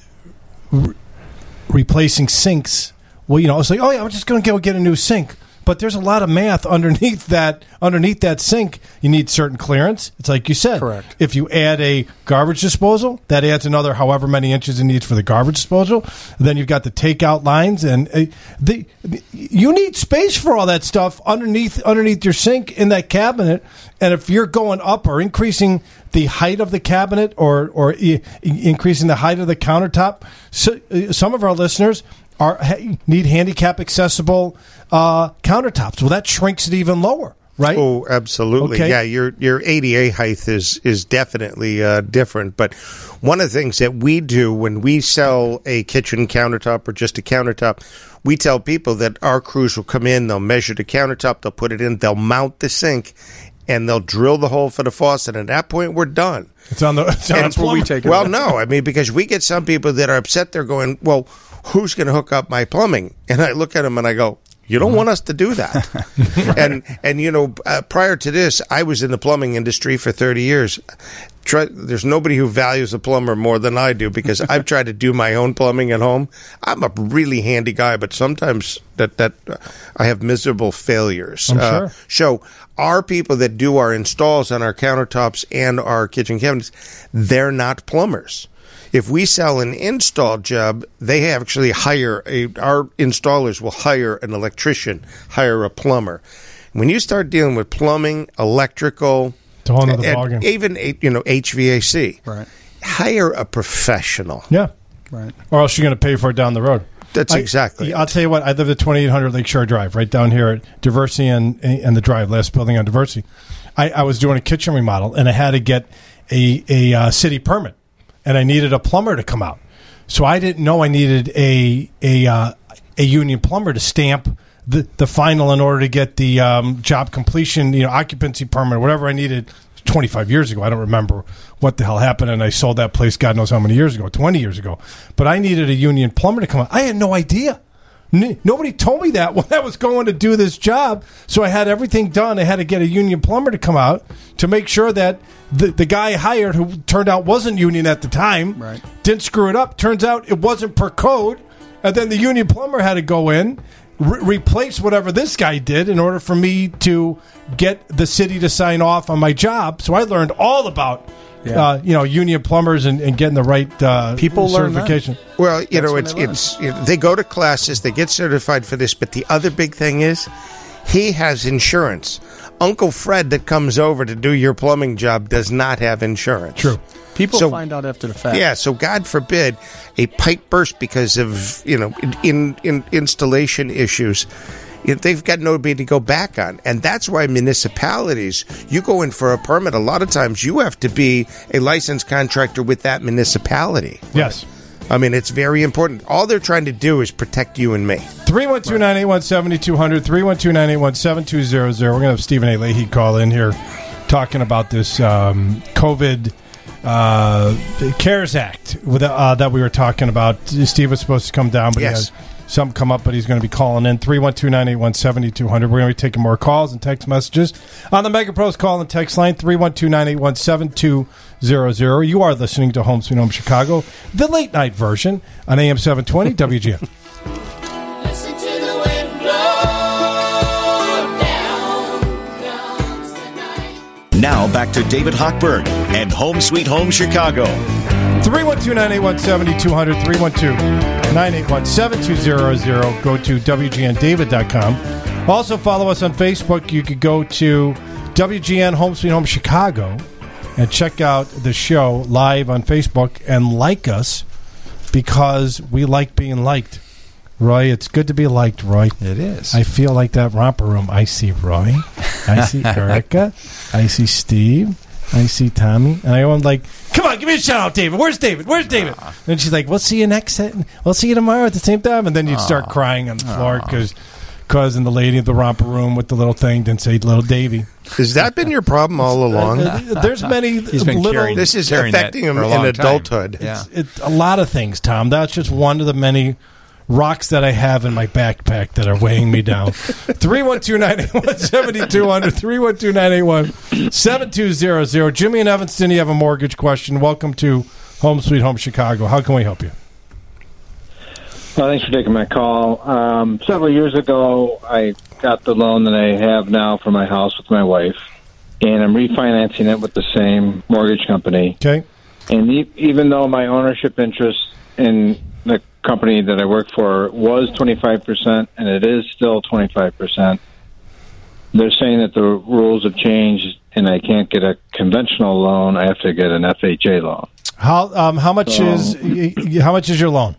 Re- replacing sinks. Well, you know, it's like, oh yeah, I'm just going to go get a new sink. But there's a lot of math underneath that. Underneath that sink, you need certain clearance. It's like you said. Correct. If you add a garbage disposal, that adds another however many inches it needs for the garbage disposal. Then you've got the takeout lines, and uh, the, the you need space for all that stuff underneath underneath your sink in that cabinet. And if you're going up or increasing the height of the cabinet or or I- increasing the height of the countertop, so, uh, some of our listeners are need handicap accessible uh, countertops. Well, that shrinks it even lower, right? Oh, absolutely. Okay. Yeah, your your A D A height is is definitely uh, different. But one of the things that we do when we sell a kitchen countertop or just a countertop, we tell people that our crews will come in, they'll measure the countertop, they'll put it in, they'll mount the sink, and they'll drill the hole for the faucet. And at that point, we're done. It's on the. It's on that's where we take it. Well, no, I mean because we get some people that are upset. They're going, well, who's going to hook up my plumbing? And I look at them and I go, You don't want us to do that. and, and you know, uh, prior to this, I was in the plumbing industry for thirty years. Try, there's nobody who values a plumber more than I do because I've tried to do my own plumbing at home. I'm a really handy guy, but sometimes that, that uh, I have miserable failures. I'm uh, sure. So our people that do our installs on our countertops and our kitchen cabinets, they're not plumbers. If we sell an install job, they actually hire a, our installers will hire an electrician, hire a plumber. When you start dealing with plumbing, electrical, it's a whole nother and ballgame. even you know H V A C, Right. hire a professional. Yeah. Right. Or else you're going to pay for it down the road. That's I, exactly. I'll tell you what. I live at twenty-eight hundred Lakeshore Drive, right down here at Diversity and and the Drive, last building on Diversity. I, I was doing a kitchen remodel, and I had to get a a uh, city permit, and I needed a plumber to come out. So I didn't know I needed a a uh, a union plumber to stamp the the final in order to get the um, job completion, you know, occupancy permit, whatever I needed. twenty-five years ago. I don't remember what the hell happened, and I sold that place God knows how many years ago, twenty years ago. But I needed a union plumber to come out. I had no idea. N- nobody told me that when I was going to do this job. So I had everything done. I had to get a union plumber to come out to make sure that the, the guy I hired, who turned out wasn't union at the time, right. didn't screw it up. Turns out it wasn't per code. And then the union plumber had to go in, re- replace whatever this guy did in order for me to get the city to sign off on my job. So I learned all about, yeah. uh, you know, union plumbers and, and getting the right uh, people certification. Learn that. Well, you That's know, it's they it's you know, they go to classes, they get certified for this. But the other big thing is, he has insurance. Uncle Fred that comes over to do your plumbing job does not have insurance. True. People so, find out after the fact. Yeah, so God forbid a pipe burst because of, you know, in, in, in installation issues. They've got nobody to go back on. And that's why municipalities, you go in for a permit, a lot of times you have to be a licensed contractor with that municipality. Yes. I mean, it's very important. All they're trying to do is protect you and me. three one two, nine eight one, seven two zero zero, three one two, nine eight one, seven two zero zero. We're going to have Stephen A. Leahy call in here talking about this um, COVID uh, CARES Act with, uh, that we were talking about. Steve was supposed to come down, but yes. he has something come up, but he's going to be calling in. three one two, nine eight one, seven two zero zero. We're going to be taking more calls and text messages on the Mega Pros call and text line, three one two, nine eight one, seven two zero zero. You are listening to Home Sweet Home Chicago, the late night version on A M seven twenty W G N. Listen to the wind blow, down comes the night. Now back to David Hochberg and Home Sweet Home Chicago. three one two, nine eight one, seven two zero zero, three one two, nine eight one, seven two zero zero. Go to W G N David dot com. Also follow us on Facebook. You could go to W G N Home Sweet Home Chicago and check out the show live on Facebook and like us because we like being liked. Roy, it's good to be liked, Roy. It is. I feel like that romper room. I see Roy. I see Erica. I see Steve. I see Tommy. And I am like, come on, give me a shout out, David. Where's David? Where's David? Uh, and she's like, we'll see you next set. We'll see you tomorrow at the same time. And then you'd start uh, crying on the floor because cousin, the lady at the romper room with the little thing, didn't say little Davy. Has that been your problem all along? Uh, there's many He's been little... carrying, this is carrying affecting him in adulthood. Yeah. It's, it's a lot of things, Tom. That's just one of the many rocks that I have in my backpack that are weighing me down. three one two, nine eight one, seven two zero zero, three one two, nine eight one, seven two zero zero. Jimmy in Evanston, you have a mortgage question. Welcome to Home Sweet Home Chicago. How can we help you? Well, thanks for taking my call. Um, several years ago, I got the loan that I have now for my house with my wife, and I'm refinancing it with the same mortgage company. Okay. And e- even though my ownership interest in the company that I work for was twenty-five percent, and it is still twenty-five percent, they're saying that the rules have changed, and I can't get a conventional loan. I have to get an F H A loan. How um, how much so, is how much is your loan?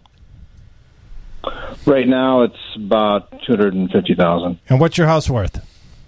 Right now, it's about two hundred and fifty thousand. And what's your house worth?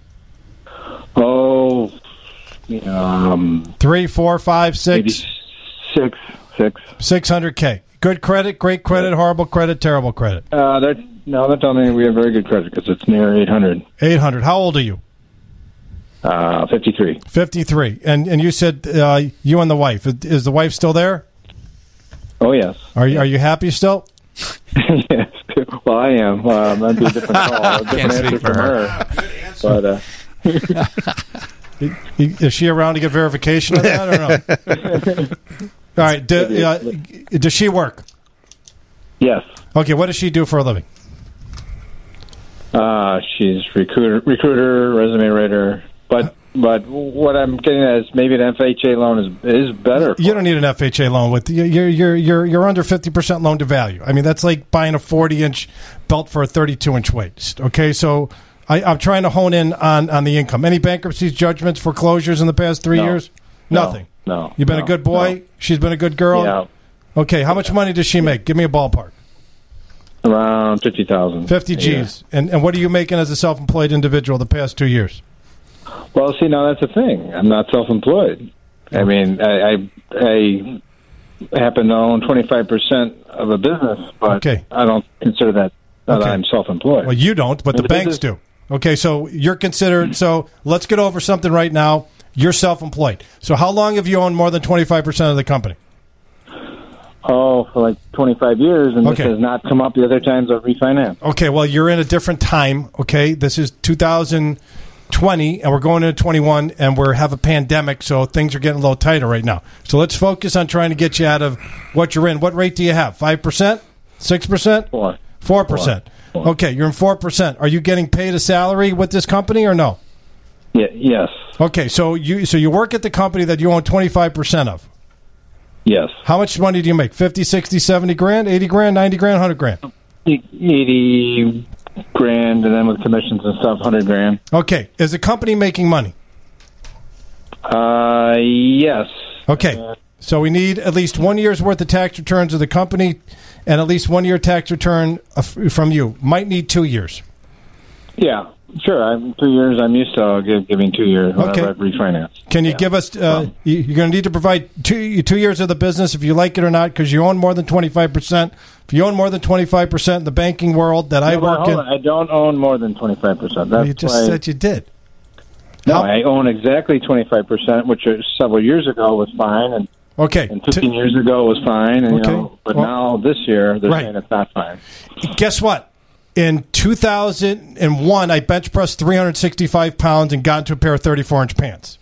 Oh, um, three, four, five, six, six, six, six hundred k. Good credit, great credit, horrible credit, terrible credit. Uh, they're, no, they're telling me we have very good credit because it's near eight hundred. Eight hundred. How old are you? Uh, fifty-three. Fifty-three. And and you said uh, you and the wife. Is the wife still there? Oh yes. Are you Are you happy still? Yes. Well, I am. Uh, that'd be a different call. A different Can't answer speak for from her. her. But, uh, Is she around to get verification of that or no? All right. Do, uh, does she work? yes. Okay. What does she do for a living? Uh, she's recruiter, recruiter, resume writer. But but what I'm getting at is maybe an F H A loan is is better. You don't need an F H A loan with you're you're you're you're under fifty percent loan to value. I mean, that's like buying a forty inch belt for a thirty-two inch waist. Okay, so I, I'm trying to hone in on, on the income. Any bankruptcies, judgments, foreclosures in the past three No. years? No. Nothing. No. You've been no, a good boy. no. She's been a good girl. Yeah. Okay, how much money does she make? Give me a ballpark. Around fifty thousand. Fifty G's. And and what are you making as a self employed individual the past two years? Well, see, now that's the thing. I'm not self-employed. I mean, I I, I happen to own twenty-five percent of a business, but Okay. I don't consider that that Okay. I'm self-employed. Well, you don't, but the, The banks business- do. Okay, so you're considered. So let's get over something right now. You're self-employed. So how long have you owned more than twenty-five percent of the company? Oh, for like twenty-five years, and Okay. this has not come up the other times I've refinanced. Okay, well, you're in a different time. Okay, this is two thousand twenty, and we're going into twenty-one, and we have a pandemic, so things are getting a little tighter right now. So let's focus on trying to get you out of what you're in. What rate do you have? five percent? six percent? Four. four percent. Four. Okay, you're in four percent. Are you getting paid a salary with this company or no? Yeah, yes, Okay, so you so you work at the company that you own twenty-five percent of. yes. How much money do you make? fifty, sixty, seventy grand, eighty grand, ninety grand, one hundred grand? E- Eighty grand, and then with commissions and stuff, hundred grand. Okay, is the company making money? Uh, yes. Okay, so we need at least one year's worth of tax returns of the company and at least one year tax return of- from you. Might need two years. Yeah, sure. I'm two years. I'm used to give, giving two years whenever Okay. I refinance. Can you give us, uh, you- you're going to need to provide two, two years of the business if you like it or not, because you own more than twenty-five percent. If you own more than twenty-five percent in the banking world that I No, but work hold in, on. I don't own more than twenty-five percent. That's you just why, said you did. no, How- I own exactly twenty-five percent, which is several years ago was fine, and, Okay. and fifteen years ago was fine, and Okay. you know, but Well- now this year they're Right. saying it's not fine. Guess what? In two thousand one, I bench pressed three hundred sixty-five pounds and got into a pair of thirty-four inch pants.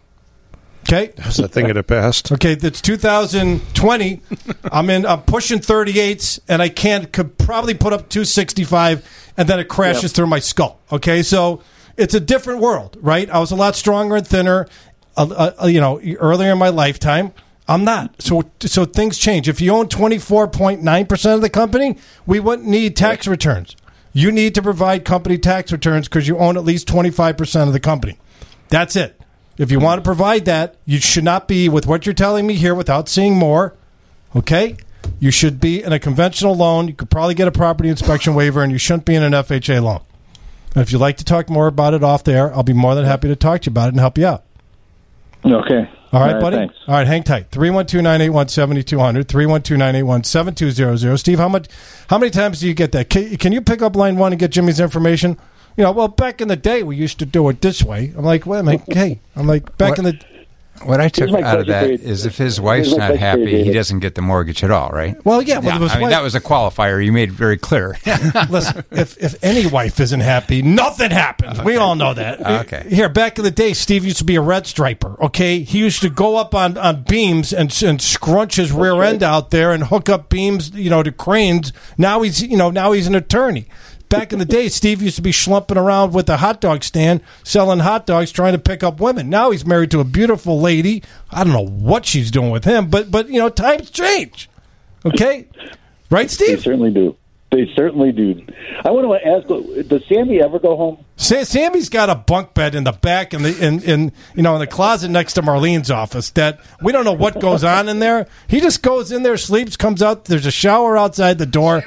Okay? That's a thing of the past. Okay, that's two thousand twenty. I'm in. I'm pushing thirty-eights, and I can't. Could probably put up two sixty-five, and then it crashes Yep. through my skull. Okay, so it's a different world, right? I was a lot stronger and thinner, uh, uh, you know, earlier in my lifetime. I'm not. So so things change. If you own twenty-four point nine percent of the company, we wouldn't need tax returns. You need to provide company tax returns because you own at least twenty-five percent of the company. That's it. If you want to provide that, you should not be with what you're telling me here without seeing more. Okay? You should be in a conventional loan. You could probably get a property inspection waiver, and you shouldn't be in an F H A loan. And if you'd like to talk more about it off there, I'll be more than happy to talk to you about it and help you out. Okay. All right, buddy? Thanks. All right, hang tight. three one two, nine eight one, seven two zero zero, three one two, nine eight one, seven two zero zero. Steve, how much? How many times do you get that? Can, can you pick up line one and get Jimmy's information? You know, well, back in the day, we used to do it this way. I'm like, wait a minute. Hey, I'm like, back What- in the... What I took Here's my out of that question for you. is if his Here's wife's my not question for you, happy, he David. doesn't get the mortgage at all, right? Well, yeah, but it was I mean, wife- that was a qualifier you made very clear. Listen, if, if any wife isn't happy, nothing happens. We all know that. Okay. Here, back in the day, Steve used to be a red striper, okay? He used to go up on, on beams and, and scrunch his rear end out there and hook up beams, you know, to cranes. Now he's, you know, now he's an attorney. Back in the day, Steve used to be schlumping around with a hot dog stand, selling hot dogs, trying to pick up women. Now he's married to a beautiful lady. I don't know what she's doing with him, but, but you know, times change. Okay? Right, They Steve? certainly do. They certainly do. I want to ask: does Sammy ever go home? Sa- Sammy's got a bunk bed in the back in the in, in you know in the closet next to Marlene's office that we don't know what goes on in there. He just goes in there, sleeps, comes out. There's a shower outside the door.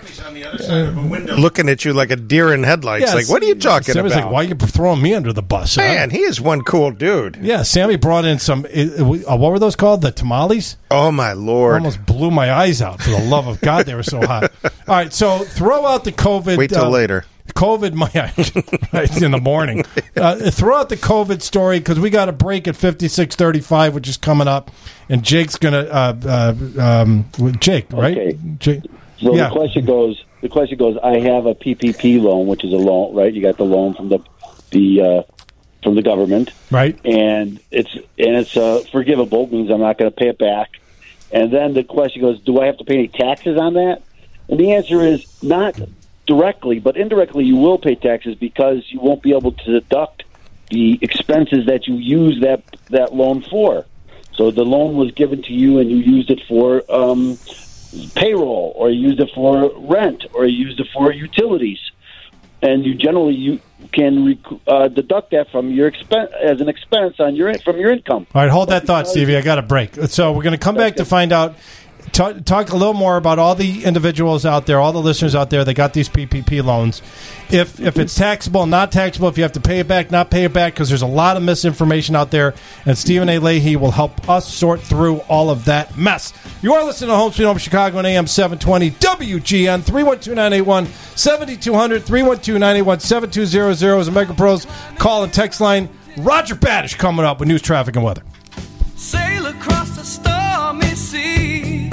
Looking at you like a deer in headlights. Yeah, like, what are you talking Sammy's about? like, why are you throwing me under the bus? huh?" Man, he is one cool dude. Yeah, Sammy brought in some. Uh, what were those called? The tamales. Oh, my Lord. Almost blew my eyes out. For the love of God, they were so hot. All right, so throw out the COVID. Wait till uh, later. COVID, my right, in the morning. Uh, throw out the COVID story because we got a break at fifty-six thirty-five, which is coming up, and Jake's gonna. Uh, uh, um, Jake, right? Okay. Jake. So Yeah. the question goes: the question goes, I have a P P P loan, which is a loan, right? You got the loan from the the uh, from the government, right? And it's and it's uh, forgivable, means I'm not going to pay it back. And then the question goes, do I have to pay any taxes on that? And the answer is not directly, but indirectly you will pay taxes because you won't be able to deduct the expenses that you use that that loan for. So the loan was given to you and you used it for um, payroll, or you used it for rent, or you used it for utilities. And you generally you can rec- uh, deduct that from your expense as an expense on your from your income. All right, hold that thought, Stevie. I got a break. So we're going to come back to find out, talk, talk a little more about all the individuals out there, all the listeners out there that got these P P P loans. If if it's taxable, not taxable, if you have to pay it back, not pay it back, because there's a lot of misinformation out there, and Stephen A. Leahy will help us sort through all of that mess. You are listening to Home Sweet Home Chicago on A M seven twenty W G N. three one two, nine eight one, seven two zero zero, three one two, nine eight one, seven two zero zero is a Mega Pros call and text line. Roger Badish coming up with news, traffic, and weather. Sail across the stormy sea.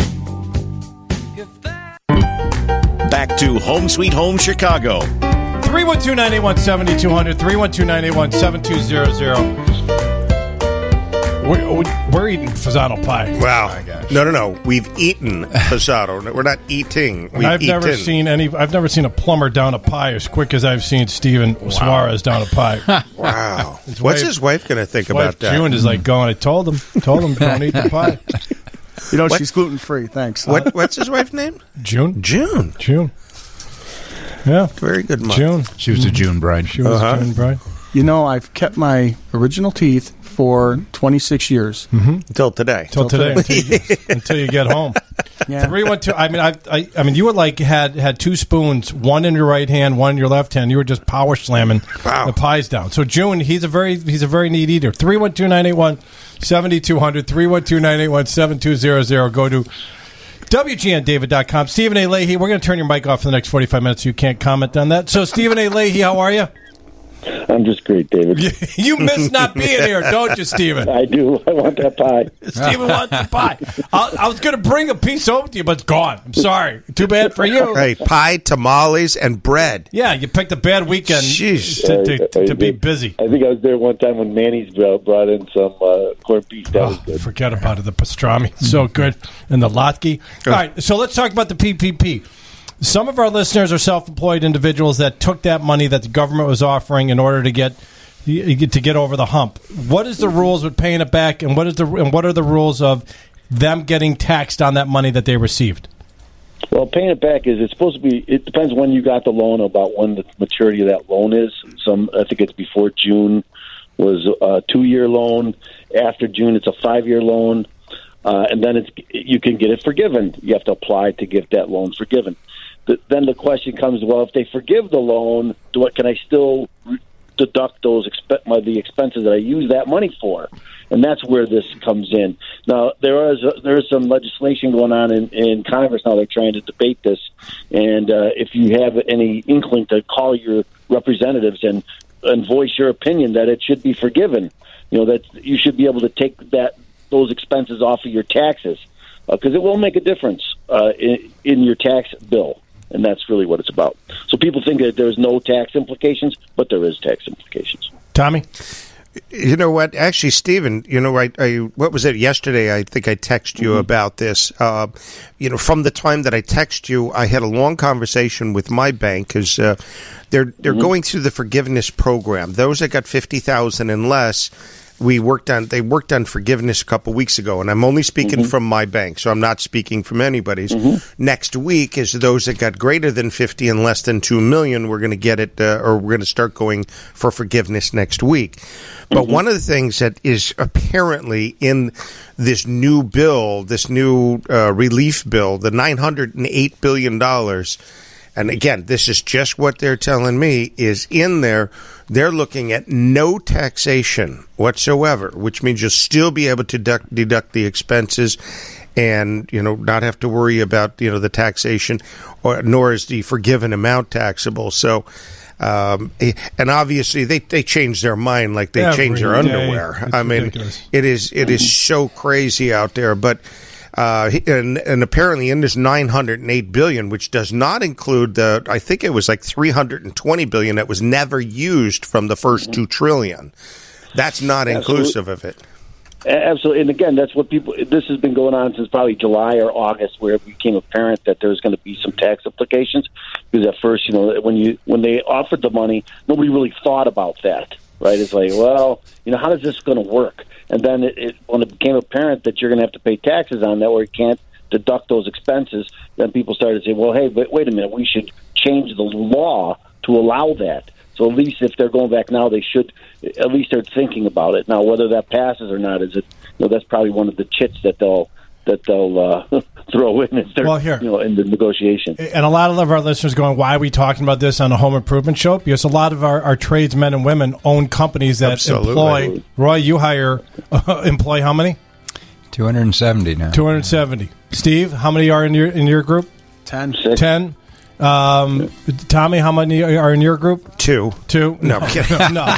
Back to Home Sweet Home Chicago. three one two, nine eight one, seven two zero zero, three one two, nine eight one, seven two zero zero. We're, we're eating Fasano pie. Wow. Oh no, no, no. We've eaten Fasano. We're not eating. We've I've eaten. never seen any. I've never seen a plumber down a pie as quick as I've seen Steven wow. Suarez down a pie. Wow. His What's wife, his wife going to think his about wife, that? June is like going, I told him. Told him, don't eat the pie. You know, What? she's gluten-free. Thanks. What, what's his wife's name? June. June. June. Yeah. Very good month. June. She was a June bride. She was Uh-huh. a June bride. You know, I've kept my original teeth for twenty-six years. Mm-hmm. Until today. Till today, until you, until you get home. Yeah. Three one two. I mean, I, I, I mean, you were like had had two spoons, one in your right hand, one in your left hand. You were just power slamming Wow. the pies down. So June, he's a very he's a very neat eater. Three one two nine eight one seventy two hundred. Three one two nine eight one seven two zero zero. Go to W G N David dot com. Stephen A. Leahy, we're going to turn your mic off for the next forty-five minutes so you can't comment on that. So, Stephen A. Leahy, how are you? I'm just great, David. You miss not being here, don't you, Stephen? I do. I want that pie. Stephen wants the pie. I, I was going to bring a piece over to you, but it's gone. I'm sorry. Too bad for you. Right. Pie, tamales, and bread. Yeah, you picked a bad weekend Jeez. to, to, to, I- I to be did. busy. I think I was there one time when Manny's brought brought in some uh, corned beef. That was Oh, good. forget about it. The pastrami, so good, and the latke. All right, so let's talk about the P P P. Some of our listeners are self-employed individuals that took that money that the government was offering in order to get to get over the hump. What is the rules with paying it back, and what is the and what are the rules of them getting taxed on that money that they received? Well, paying it back is it's supposed to be. It depends when you got the loan, about when the maturity of that loan is. Some I think it's before June was a two-year loan. After June, it's a five-year loan, uh, and then it's you can get it forgiven. You have to apply to get that loan forgiven. But then the question comes: well, if they forgive the loan, do what? Can I still re- deduct those exp- my, the expenses that I use that money for? And that's where this comes in. Now, there is a, there is some legislation going on in, in Congress now. They're trying to debate this. And uh, if you have any inkling to call your representatives and, and voice your opinion that it should be forgiven, you know, that you should be able to take that those expenses off of your taxes, because uh, it will make a difference uh, in, in your tax bill. And that's really what it's about. So people think that there's no tax implications, but there is tax implications. Tommy? You know what? Actually, Stephen, you know, I, I what was it yesterday? I think I texted you mm-hmm. about this. Uh, you know, from the time that I texted you, I had a long conversation with my bank because uh, they're they're mm-hmm. going through the forgiveness program. Those that got fifty thousand and less, we worked on. They worked on forgiveness a couple weeks ago, and I'm only speaking mm-hmm. from my bank, so I'm not speaking from anybody's. Mm-hmm. Next week is those that got greater than fifty and less than two million. We're going to get it, uh, or we're going to start going for forgiveness next week. But mm-hmm. one of the things that is apparently in this new bill, this new uh, relief bill, the nine hundred eight billion dollars, and again, this is just what they're telling me, is in there. They're looking at no taxation whatsoever, which means you'll still be able to deduct, deduct the expenses and, you know, not have to worry about, you know, the taxation, or nor is the forgiven amount taxable. So, Um, and obviously they, they change their mind like they Every change their day. underwear. It's I mean, ridiculous. it is it is so crazy out there. But Uh, he- and, and apparently in this nine hundred eight billion dollars, which does not include the, I think it was like three hundred twenty billion dollars that was never used from the first two trillion dollars. That's not Absolutely. inclusive of it. Absolutely, and again, that's what people. This has been going on since probably July or August, where it became apparent that there was going to be some tax implications. Because at first, you know, when you when they offered the money, nobody really thought about that, right? It's like, well, you know, how is this going to work? And then it, it when it became apparent that you're going to have to pay taxes on that, or you can't deduct those expenses, then people started to say, well, hey, but wait a minute, we should change the law to allow that. So at least if they're going back now, they should at least start thinking about it. Now, whether that passes or not, is it? You know, that's probably one of the chits that they'll that they'll uh, throw in and start, Well, here. you know, in the negotiation. And a lot of our listeners going, why are we talking about this on a home improvement show? Because a lot of our, our tradesmen and women own companies that Absolutely. employ. Roy, you hire uh, employ how many? two hundred seventy now. two hundred seventy. Steve, how many are in your in your group? Ten. Ten. Um, Tommy, how many are in your group? Two. Two? No, I'm kidding. no, no.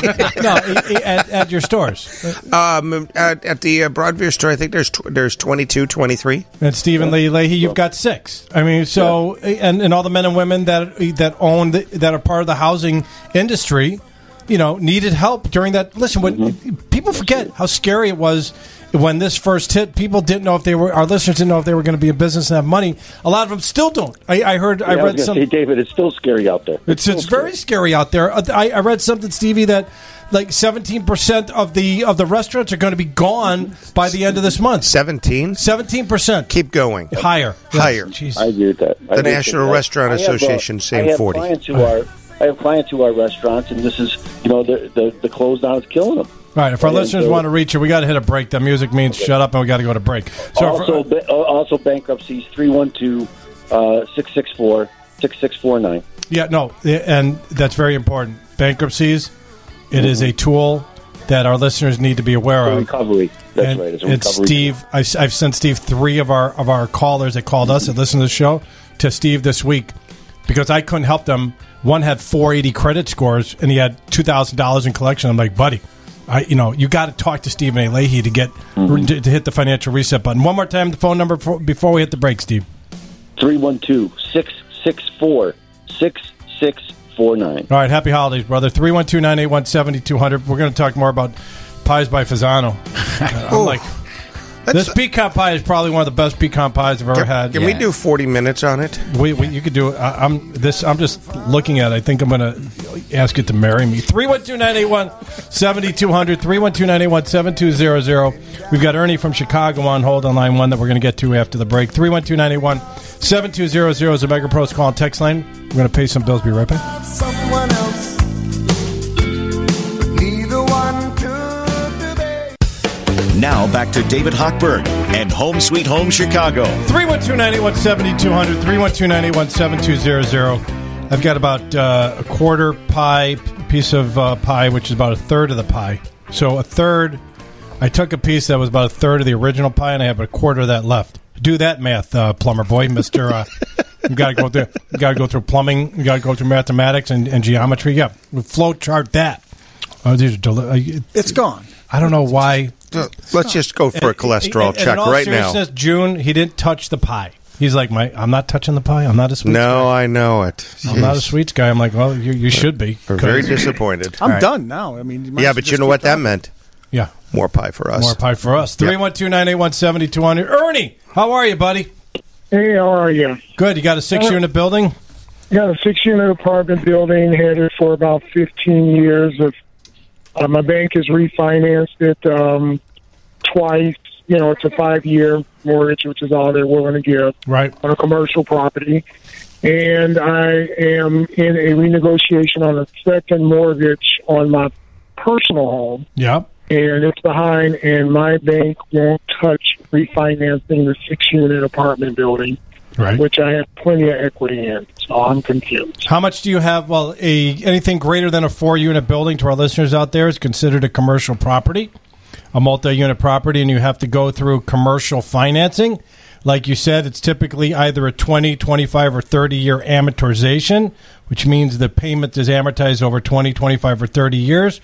At, at your stores. Um, at, at the uh, Broadview store, I think there's tw- there's twenty-two, twenty-three. And Stephen Lee Leahy, you've got six. I mean, so and, and all the men and women that that own the, that are part of the housing industry, you know, needed help during that. Listen, when mm-hmm. people forget how scary it was when this first hit. People didn't know if they were. Our listeners didn't know if they were going to be in business and have money. A lot of them still don't. I, I heard. Yeah, I I read was some. say, David, it's still scary out there. It's it's very scary out there. I, I read something, Stevie, that like seventeen percent of the of the restaurants are going to be gone by the end of this month. Seventeen. Seventeen percent. Keep going. Higher. Higher. Jeez. I agree with that. I The agree National with that. Restaurant I have, uh, Association saying I have forty. Clients who are, I have clients who are restaurants, and this is, you know, the the, the close down is killing them. All right, if our And listeners so- want to reach you, we got to hit a break. The music means shut up, and we got to go to break. So, also, for, ba- also bankruptcies three one two six six four six six four nine. yeah, no, and that's very important. Bankruptcies, it is a tool that our listeners need to be aware For of. recovery. That's and, right. It's a and recovery. Steve, I, I've sent Steve three of our of our callers that called us and listened to the show to Steve this week because I couldn't help them. One had four eighty credit scores and he had two thousand dollars in collection. I'm like, buddy, I you know you got to talk to Stephen A. Leahy to get Mm-hmm. to, to hit the financial reset button. One more time, the phone number for, before we hit the break, Steve. three one two six six four six six four nine. All right, happy holidays, brother. three one two, nine eight one, seven two zero zero. We're going to talk more about pies by Fasano. Uh, I'm like, this pecan pie is probably one of the best pecan pies I've ever Can, had. can we do forty minutes on it? We, we, you could do it. I, I'm this. I'm just looking at it. I think I'm going to ask it to marry me. three one two, nine eight one, seven two zero zero. three one two, nine eight one, seven two zero zero. We've got Ernie from Chicago on hold on line one that we're going to get to after the break. three one two, nine eight one, seven two zero zero is the Mega Pros call and text line. We're going to pay some bills. Be right back. Someone else, neither one could be. Now back to David Hochberg and Home Sweet Home Chicago. three one two, nine eight one, seven two zero zero. three one two, nine eight one, seven two zero zero. I've got about uh, a quarter pie, piece of uh, pie, which is about a third of the pie. So a third, I took a piece that was about a third of the original pie, and I have a quarter of that left. Do that math, uh, plumber boy, Mister Uh, you got to go through. You got to go through plumbing. You got to go through mathematics and, and geometry. Yeah, we flow chart that. Oh, these are deli- It's gone. I don't know why. Let's just go for a cholesterol And- and check in all right now. seriousness, June, he didn't touch the pie. He's like, my, I'm not touching the pie. I'm not a sweets No, guy. I know it. I'm not a Jeez. sweets guy. I'm like, well, you, you should be. We're very disappointed. I'm All right. done now. I mean, you might Yeah, as well but you just know keep what that talking. meant? Yeah. More pie for us. More pie for us. three one two, nine eight one, seven two zero zero. Ernie, how are you, buddy? Hey, how are you? Good. You got a six-unit building? Got a six-unit apartment building, had it for about fifteen years. Of uh, my bank has refinanced it um, twice. You know, it's a five-year mortgage, which is all they're willing to give right on a commercial property. And I am in a renegotiation on a second mortgage on my personal home. Yep. And it's behind, and my bank won't touch refinancing the six-unit apartment building, right? Which I have plenty of equity in. So I'm confused. How much do you have? Well, a anything greater than a four-unit building to our listeners out there is considered a commercial property, a multi-unit property, and you have to go through commercial financing. Like you said, it's typically either a twenty, twenty-five, or thirty-year amortization, which means the payment is amortized over twenty, twenty-five, or thirty years.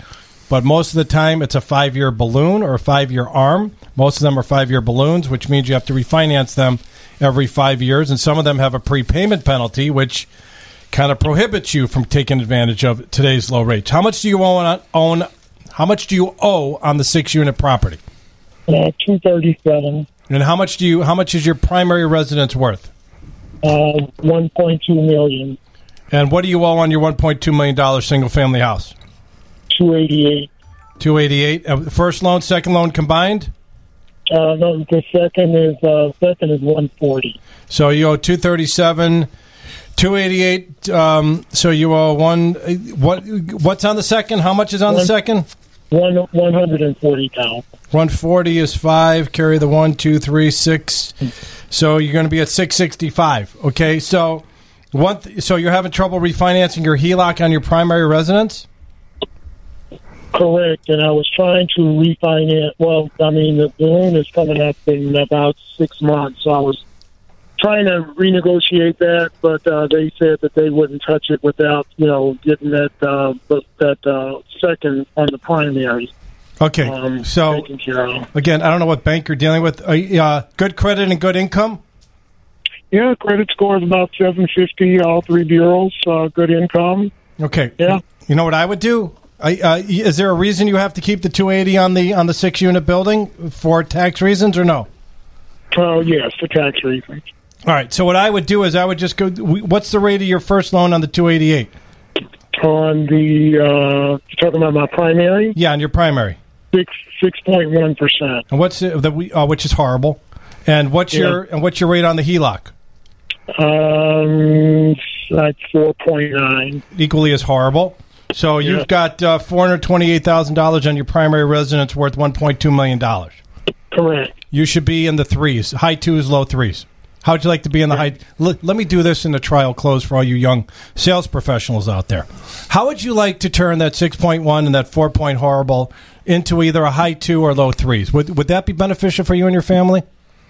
but most of the time it's a five-year balloon or a five-year arm. Most of them are five-year balloons, which means you have to refinance them every five years, and some of them have a prepayment penalty, which kind of prohibits you from taking advantage of today's low rates. How much do you own? On, own how much do you owe on the six-unit property? Uh, two thirty-seven. And how much do you? How much is your primary residence worth? Uh, one point two million. And what do you owe on your one point two million dollar single-family house? Two eighty-eight. Two eighty-eight. Uh, first loan, second loan combined? Uh, no, the second is uh, second is one forty. So you owe two thirty-seven. Two eighty-eight. Um, so you owe one. What? What's on the second? How much is on one, the second? One one hundred and forty pounds. One forty is five. Carry the one, two, three, six. So you're going to be at six sixty-five. Okay. So one. Th- so you're having trouble refinancing your H E L O C on your primary residence? Correct. And I was trying to refinance. Well, I mean, the balloon is coming up in about six months. So I was trying to renegotiate that, but uh, they said that they wouldn't touch it without, you know, getting that uh, that uh, second on the primary. Okay, um, so taken care of. Again, I don't know what bank you're dealing with. Uh, uh, good credit and good income? Yeah, credit score is about seven fifty, all three bureaus, uh, good income. Okay. Yeah. You know what I would do? I, uh, is there a reason you have to keep the two eighty on the on the six-unit building for tax reasons or no? Oh, yes, for tax reasons. All right, so what I would do is I would just go, what's the rate of your first loan on the two eighty-eight? On the, uh, you're talking about my primary? Yeah, on your primary. Six six point one percent. And what's the, the uh, which is horrible. And what's Yeah. your and what's your rate on the H E L O C? Um, like four point nine. Equally as horrible. So Yeah. you've got uh, four hundred twenty-eight thousand dollars on your primary residence worth one point two million dollars. Correct. You should be in the threes, high twos, low threes. How would you like to be in the high? L- let me do this in the trial close for all you young sales professionals out there. How would you like to turn that six point one and that four point horrible into either a high two or low threes? Would would that be beneficial for you and your family?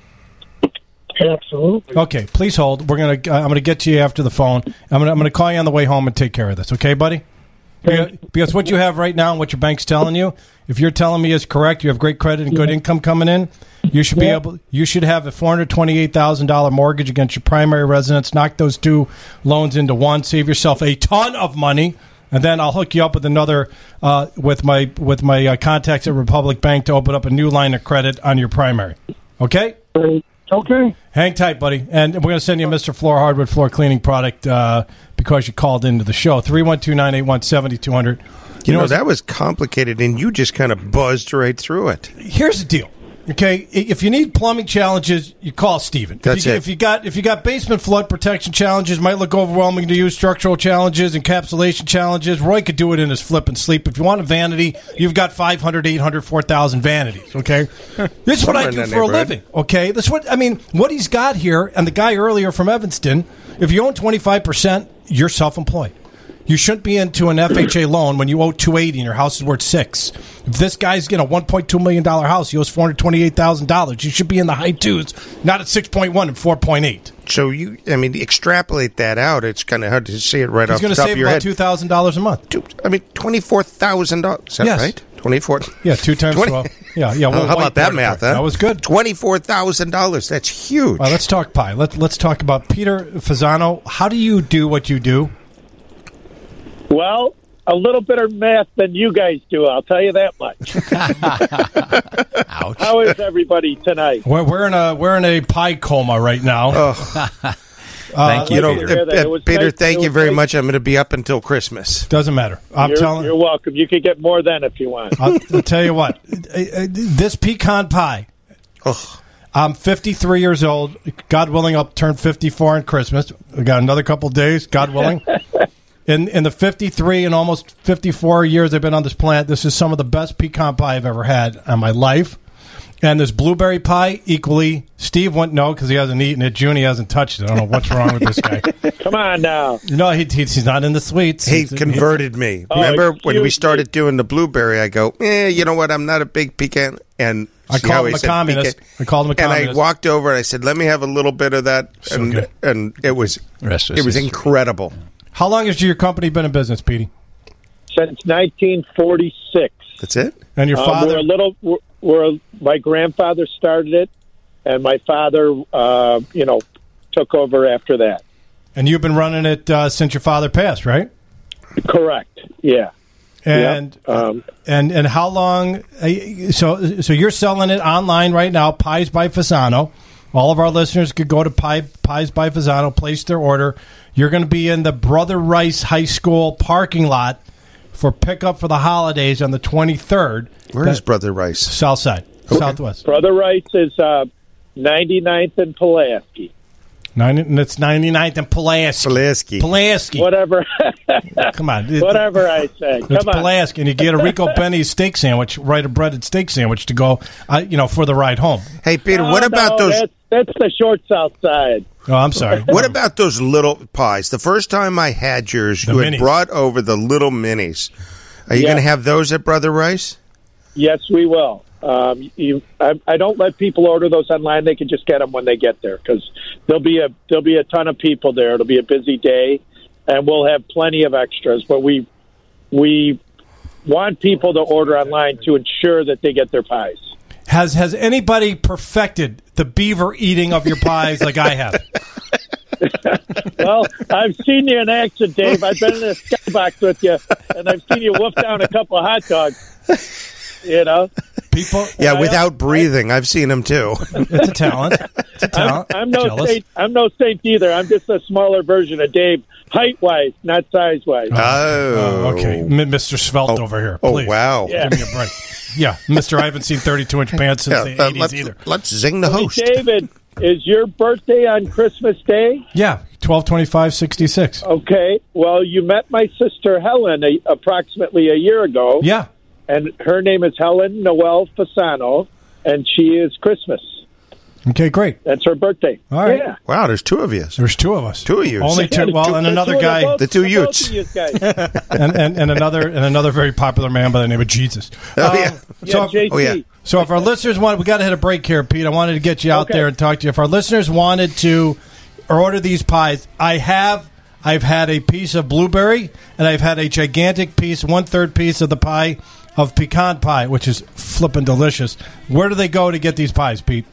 Absolutely. Okay, please hold. We're gonna. Uh, I'm gonna get to you after the phone. I'm gonna. I'm gonna call you on the way home and take care of this. Okay, buddy? Because, because what you have right now and what your bank's telling you, if you're telling me is correct, you have great credit and good Yeah. income coming in. You should be Yeah. able. You should have a four hundred twenty-eight thousand dollars mortgage against your primary residence. Knock those two loans into one. Save yourself a ton of money, and then I'll hook you up with another uh, with my with my uh, contacts at Republic Bank to open up a new line of credit on your primary. Okay. Okay. Hang tight, buddy. And we're going to send you a Mister Floor Hardwood floor cleaning product uh, because you called into the show. three one two, nine eight one, seven two zero zero. You, you know, know that was complicated, and you just kind of buzzed right through it. Here's the deal. Okay, if you need plumbing challenges, you call Steven. That's if you, it. If you got if you got basement flood protection challenges, might look overwhelming to you. Structural challenges, encapsulation challenges. Roy could do it in his flip and sleep. If you want a vanity, you've got five hundred, eight hundred, four thousand vanities. Okay, this is what I do for a living. Okay, this is what I mean. What he's got here, and the guy earlier from Evanston. If you own twenty-five percent, you're self-employed. You shouldn't be into an F H A loan when you owe two eighty and your house is worth six. If this guy's getting a one point two million dollar house, he owes four hundred twenty-eight thousand dollars. You should be in the high twos, not at six point one and four point eight. So you, I mean, extrapolate that out. It's kind of hard to see it right He's off the top of save your about head. two thousand dollars a month. Two, I mean, twenty-four thousand dollars. Is that Yes. right? Twenty-four. Yeah, two times twenty twelve. Yeah, yeah. Oh, well, how about that whiteboard math? there. Huh? That was good. Twenty-four thousand dollars. That's huge. All right, let's talk pie. Let Let's talk about Peter Fasano. How do you do what you do? Well, a little better math than you guys do, I'll tell you that much. Ouch. How is everybody tonight? We're, we're in a we're in a pie coma right now. Oh. Uh, you know, Peter. uh, uh, Peter, nice. thank It you was very nice. much. I'm going to be up until Christmas. Doesn't matter. I'm you're, telling you're welcome. You could get more then if you want. I'll, I'll tell you what. Uh, uh, This pecan pie. Ugh. I'm fifty-three years old. God willing, I'll turn fifty-four on Christmas. We got another couple days. God willing. In in the fifty-three and almost fifty-four years I've been on this planet, this is some of the best pecan pie I've ever had in my life. And this blueberry pie, equally, Steve wouldn't know because he hasn't eaten it. Junie hasn't touched it. I don't know what's wrong with this guy. Come on now. No, he, he, he's not in the sweets. He He's- converted me. Oh, Remember when we excuse started me. doing the blueberry? I go, eh, you know what? I'm not a big pecan. And I see called how him he a said communist. pecan? I called him a And communist. I walked over and I said, "Let me have a little bit of that." So and good. and it was Rest it was history. incredible. How long has your company been in business, Petey? Since nineteen forty-six. That's it. And your Um, father? we're a little. We're, we're my grandfather started it, and my father, uh, you know, took over after that. And you've been running it uh, since your father passed, right? Correct. Yeah. And Yep. Um, and and how long? Uh, so so you're selling it online right now, Pies by Fasano. All of our listeners could go to Pie, Pies by Fasano, place their order. You're going to be in the Brother Rice High School parking lot for pickup for the holidays on the twenty-third. Where is Brother Rice? South side, okay. Southwest. Brother Rice is uh, ninety-ninth and Pulaski. Nine, and it's ninety-ninth and Pulaski. Pulaski. Pulaski. Whatever. Come on. Whatever I say. Come It's on. Pulaski, and you get a Rico Benny's steak sandwich, right, a breaded steak sandwich to go, uh, you know, for the ride home. Hey, Peter, No, what about no, those? That's, that's the short south side. Oh, I'm sorry. What about those little pies? The first time I had yours, The you had minis. brought over the little minis. Are you Yeah. going to have those at Brother Rice? Yes, we will. Um, you, I, I don't let people order those online. They can just get them when they get there because there'll be a there'll be a ton of people there. It'll be a busy day, and we'll have plenty of extras. But we we want people to order online to ensure that they get their pies. Has has anybody perfected the beaver eating of your pies like I have? Well, I've seen you in action, Dave. I've been in a skybox with you, and I've seen you wolf down a couple of hot dogs. You know, people. Yeah, I- without breathing. I've seen them too. It's a talent. It's a talent. I'm no Jealous. saint. I'm no saint either. I'm just a smaller version of Dave, height wise, not size wise. Oh, Oh, okay, M- Mister Svelte over here. Oh, Please. wow. Yeah. Give me a break. Yeah, Mister I haven't seen thirty-two inch pants since Yeah, the uh, eighties let's, either. let's zing the Hey, host. David, is your birthday on Christmas Day? Yeah, twelve twenty-five sixty-six. Okay. Well, you met my sister Helen a, approximately a year ago. Yeah. And her name is Helen Noel Fasano, and she is Christmas. Okay, great. That's her birthday. All right. Yeah. Wow, there's two of you. There's two of us. Two of you. Only two. Well, and another That's guy. both- The two both Utes. of you guys. and, and, and another and another very popular man by the name of Jesus. Oh, Um, yeah. Yeah, So, if, J C. Oh, yeah. so if our listeners want, we got to hit a break here, Pete. I wanted to get you out Okay. there and talk to you. If our listeners wanted to order these pies, I have. I've had a piece of blueberry, and I've had a gigantic piece, one third piece of the pie of pecan pie, which is flippin' delicious. Where do they go to get these pies, Pete?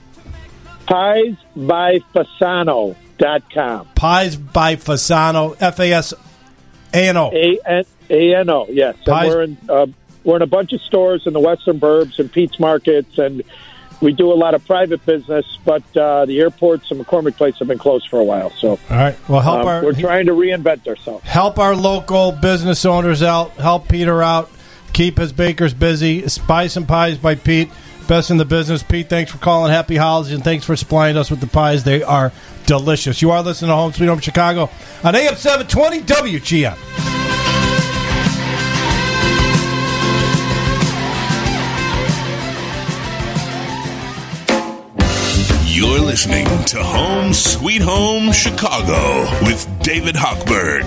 pies by fasano dot com. Pies by Fasano, F A S A N O. A N A N O, yes. And Pies- we're in uh, we're in a bunch of stores in the Western Burbs and Pete's Markets, and we do a lot of private business. But uh, the airports and McCormick Place have been closed for a while, so All right. Well, help um, our we're trying to reinvent ourselves. help our local business owners out. Help Peter out. Keep his bakers busy. Buy some pies by Pete. Best in the business. Pete, thanks for calling. Happy holidays, and thanks for supplying us with the pies. They are delicious. You are listening to Home Sweet Home Chicago on A M seven twenty W G M. You're listening to Home Sweet Home Chicago with David Hochberg.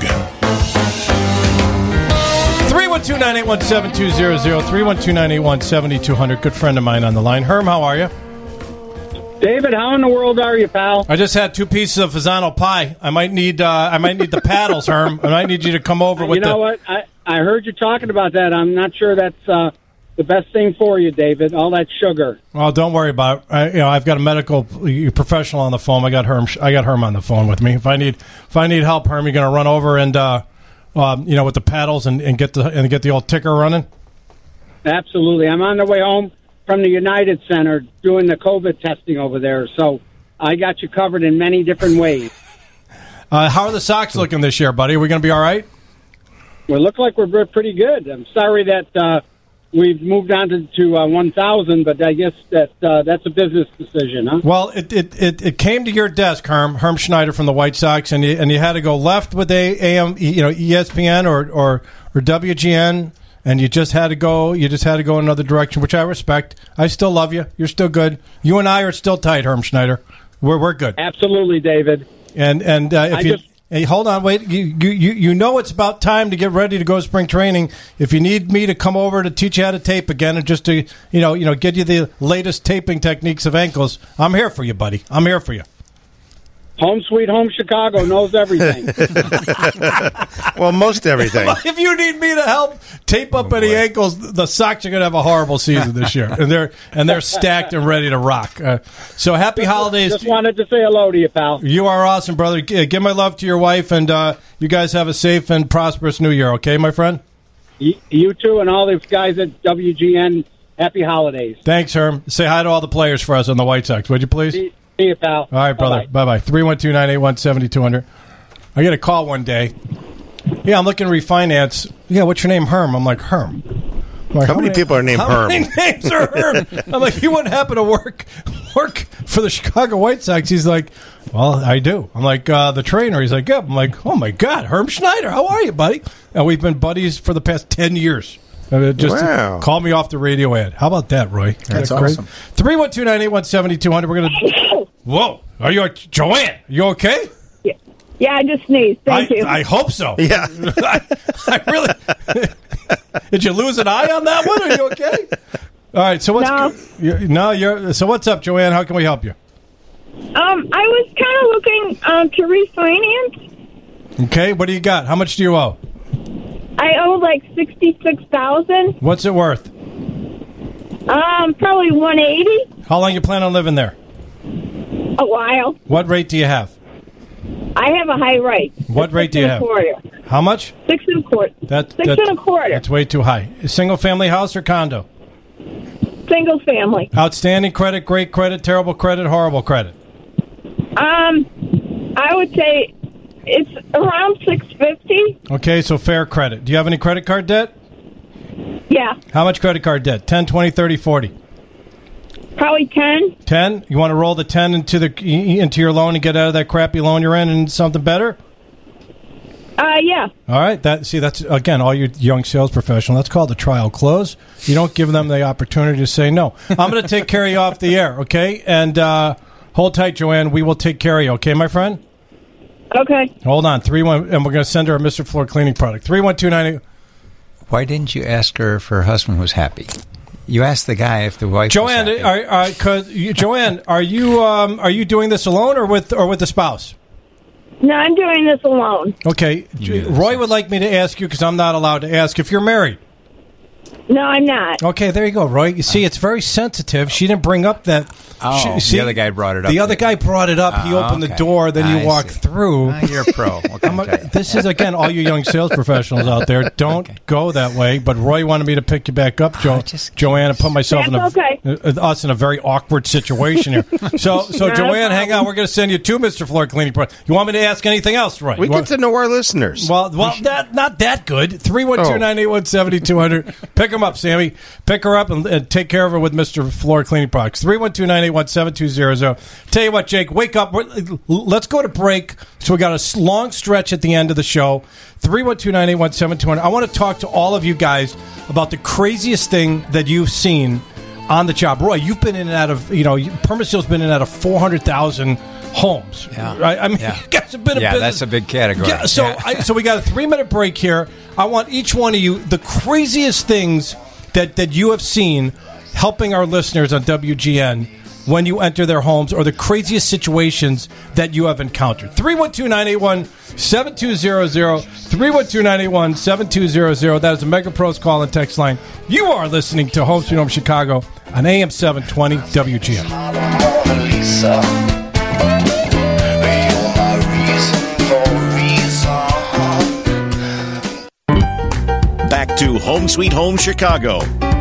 three one two, nine eight one, seven two zero zero, three one two, nine eight one, seven two zero zero. Good friend of mine on the line. Herm, how are you? David, how in the world are you, pal? I just had two pieces of Fasano pie. I might need uh, I might need the paddles, Herm. I might need you to come over with you know the... what? I, I heard you talking about that. I'm not sure that's uh, the best thing for you, David. All that sugar. Well, don't worry about it. I, you know, I've got a medical professional on the phone. I got Herm. I got Herm on the phone with me. If I need, if I need help, Herm, you're going to run over and, uh, um, you know, with the paddles and, and get the and get the old ticker running. Absolutely. I'm on the way home from the United Center doing the COVID testing over there, so I got you covered in many different ways. Uh, how are the Sox looking this year, buddy? Are we going to be all right? We look like we're pretty good. I'm sorry that uh, we've moved on to, to uh, one thousand, but I guess that uh, that's a business decision, huh? Well, it, it, it, it came to your desk, Herm, Herm Schneider from the White Sox, and you, and you had to go left with A M, you know, E S P N or, or, or W G N, and you just had to go. You just had to go another direction, which I respect. I still love you. You're still good. You and I are still tight, Herm Schneider. We're we're good. Absolutely, David. And and uh, if I you. just- Hey, hold on, wait. You, you you know it's about time to get ready to go to spring training. If you need me to come over to teach you how to tape again and just to you know you know get you the latest taping techniques of ankles, I'm here for you, buddy. I'm here for you. Home Sweet Home Chicago knows everything. Well, most everything. If you need me to help tape up oh, any ankles, the Sox are going to have a horrible season this year, and they're and they're stacked and ready to rock. Uh, so happy holidays! Just wanted to say hello to you, pal. You are awesome, brother. G- give my love to your wife, and uh, you guys have a safe and prosperous New Year. Okay, my friend. You, you too, and all the guys at W G N. Happy holidays. Thanks, Herm. Say hi to all the players for us on the White Sox, would you please? See, see you, pal. All right, brother. Bye-bye. three one two, nine eight one, seven two zero zero. I get a call one day. Yeah, I'm looking to refinance. Yeah, what's your name? Herm. I'm like, Herm. I'm like, how, how many, many people are named how Herm? How many names are Herm? I'm like, you wouldn't happen to work work for the Chicago White Sox? He's like, well, I do. I'm like, uh, the trainer. He's like, yep. I'm like, oh, my God, Herm Schneider. How are you, buddy? And we've been buddies for the past ten years. Uh, just wow. Call me off the radio ad. How about that, Roy? That's that awesome. three one two, nine eight one, seven two zero zero. We're going to... Whoa. Are you... Joanne, you okay? Yeah, yeah I just sneezed. Thank I, you. I hope so. Yeah. I, I really... Did you lose an eye on that one? Are you okay? All right, so what's... No. You're, no, you're... So what's up, Joanne? How can we help you? Um, I was kind of looking um, to refinance. Okay, what do you got? How much do you owe? I owe like sixty-six thousand. What's it worth? Um, probably one eighty. How long you plan on living there? A while. What rate do you have? I have a high rate. What rate do you have? Quarter. How much? Six and a quarter. That, Six that, and a quarter. That's way too high. A single family house or condo? Single family. Outstanding credit, great credit, terrible credit, horrible credit? Um, I would say it's around six fifty. Okay, so fair credit. Do you have any credit card debt? Yeah. How much credit card debt? ten, twenty, thirty, forty? Probably ten. ten? You want to roll the ten into the into your loan and get out of that crappy loan you're in and something better? Uh, yeah. All right. That see, that's again, all you young sales professional. That's called a trial close. You don't give them the opportunity to say no. I'm going to take care of you off the air, okay? And uh, hold tight, Joanne. We will take care of you, okay, my friend? Okay. Hold on. Three one, and we're going to send her a Mister Floor cleaning product. Three one two nine. Why didn't you ask her if her husband was happy? You asked the guy if the wife. Joanne, was happy. are, are, cause you, Joanne, are you um, are you doing this alone or with or with the spouse? No, I'm doing this alone. Okay. Roy would like me to ask you because I'm not allowed to ask if you're married. No, I'm not. Okay, there you go, Roy. You see, it's very sensitive. She didn't bring up that. Oh, she, see, the other guy brought it up. The other guy brought it up. He Oh, opened okay. the door, then I you walk see. through. Ah, you're a pro. What can I tell you? This is, again, all you young sales professionals out there. Don't Okay. go that way. But Roy wanted me to pick you back up, jo- Oh, just- Joanne, and put myself That's in a, okay. uh, us in a very awkward situation here. So, so No Joanne, hang problem. on. We're going to send you two Mister Floor cleaning products. You want me to ask anything else, Roy? We You get want- to know our listeners. Well, well, that not that good. Three one two nine eight one seventy two hundred. Pick them up, Sammy. Pick her up and, and take care of her with Mister Floor Cleaning Products. Three one two nine eight one seven two zero zero. Tell you what, Jake, wake up. We're, let's go to break. So we got a s- long stretch at the end of the show. Three one two nine eight one seven two hundred. I want to talk to all of you guys about the craziest thing that you've seen on the job. Roy, you've been in and out of you know Permaseal's been in and out of four hundred thousand homes. Yeah. Right? I mean, Yeah. you guys have been a Yeah, business. that's a big category. Yeah, so Yeah. I, so we got a three minute break here. I want each one of you the craziest things that that you have seen helping our listeners on W G N when you enter their homes, or the craziest situations that you have encountered. three one two nine eight one seven two zero zero. three one two nine eight one seven two zero zero. That is the Mega Pros call and text line. You are listening to Home Sweet Home Chicago on A M seven twenty W G N. Back to Home Sweet Home Chicago.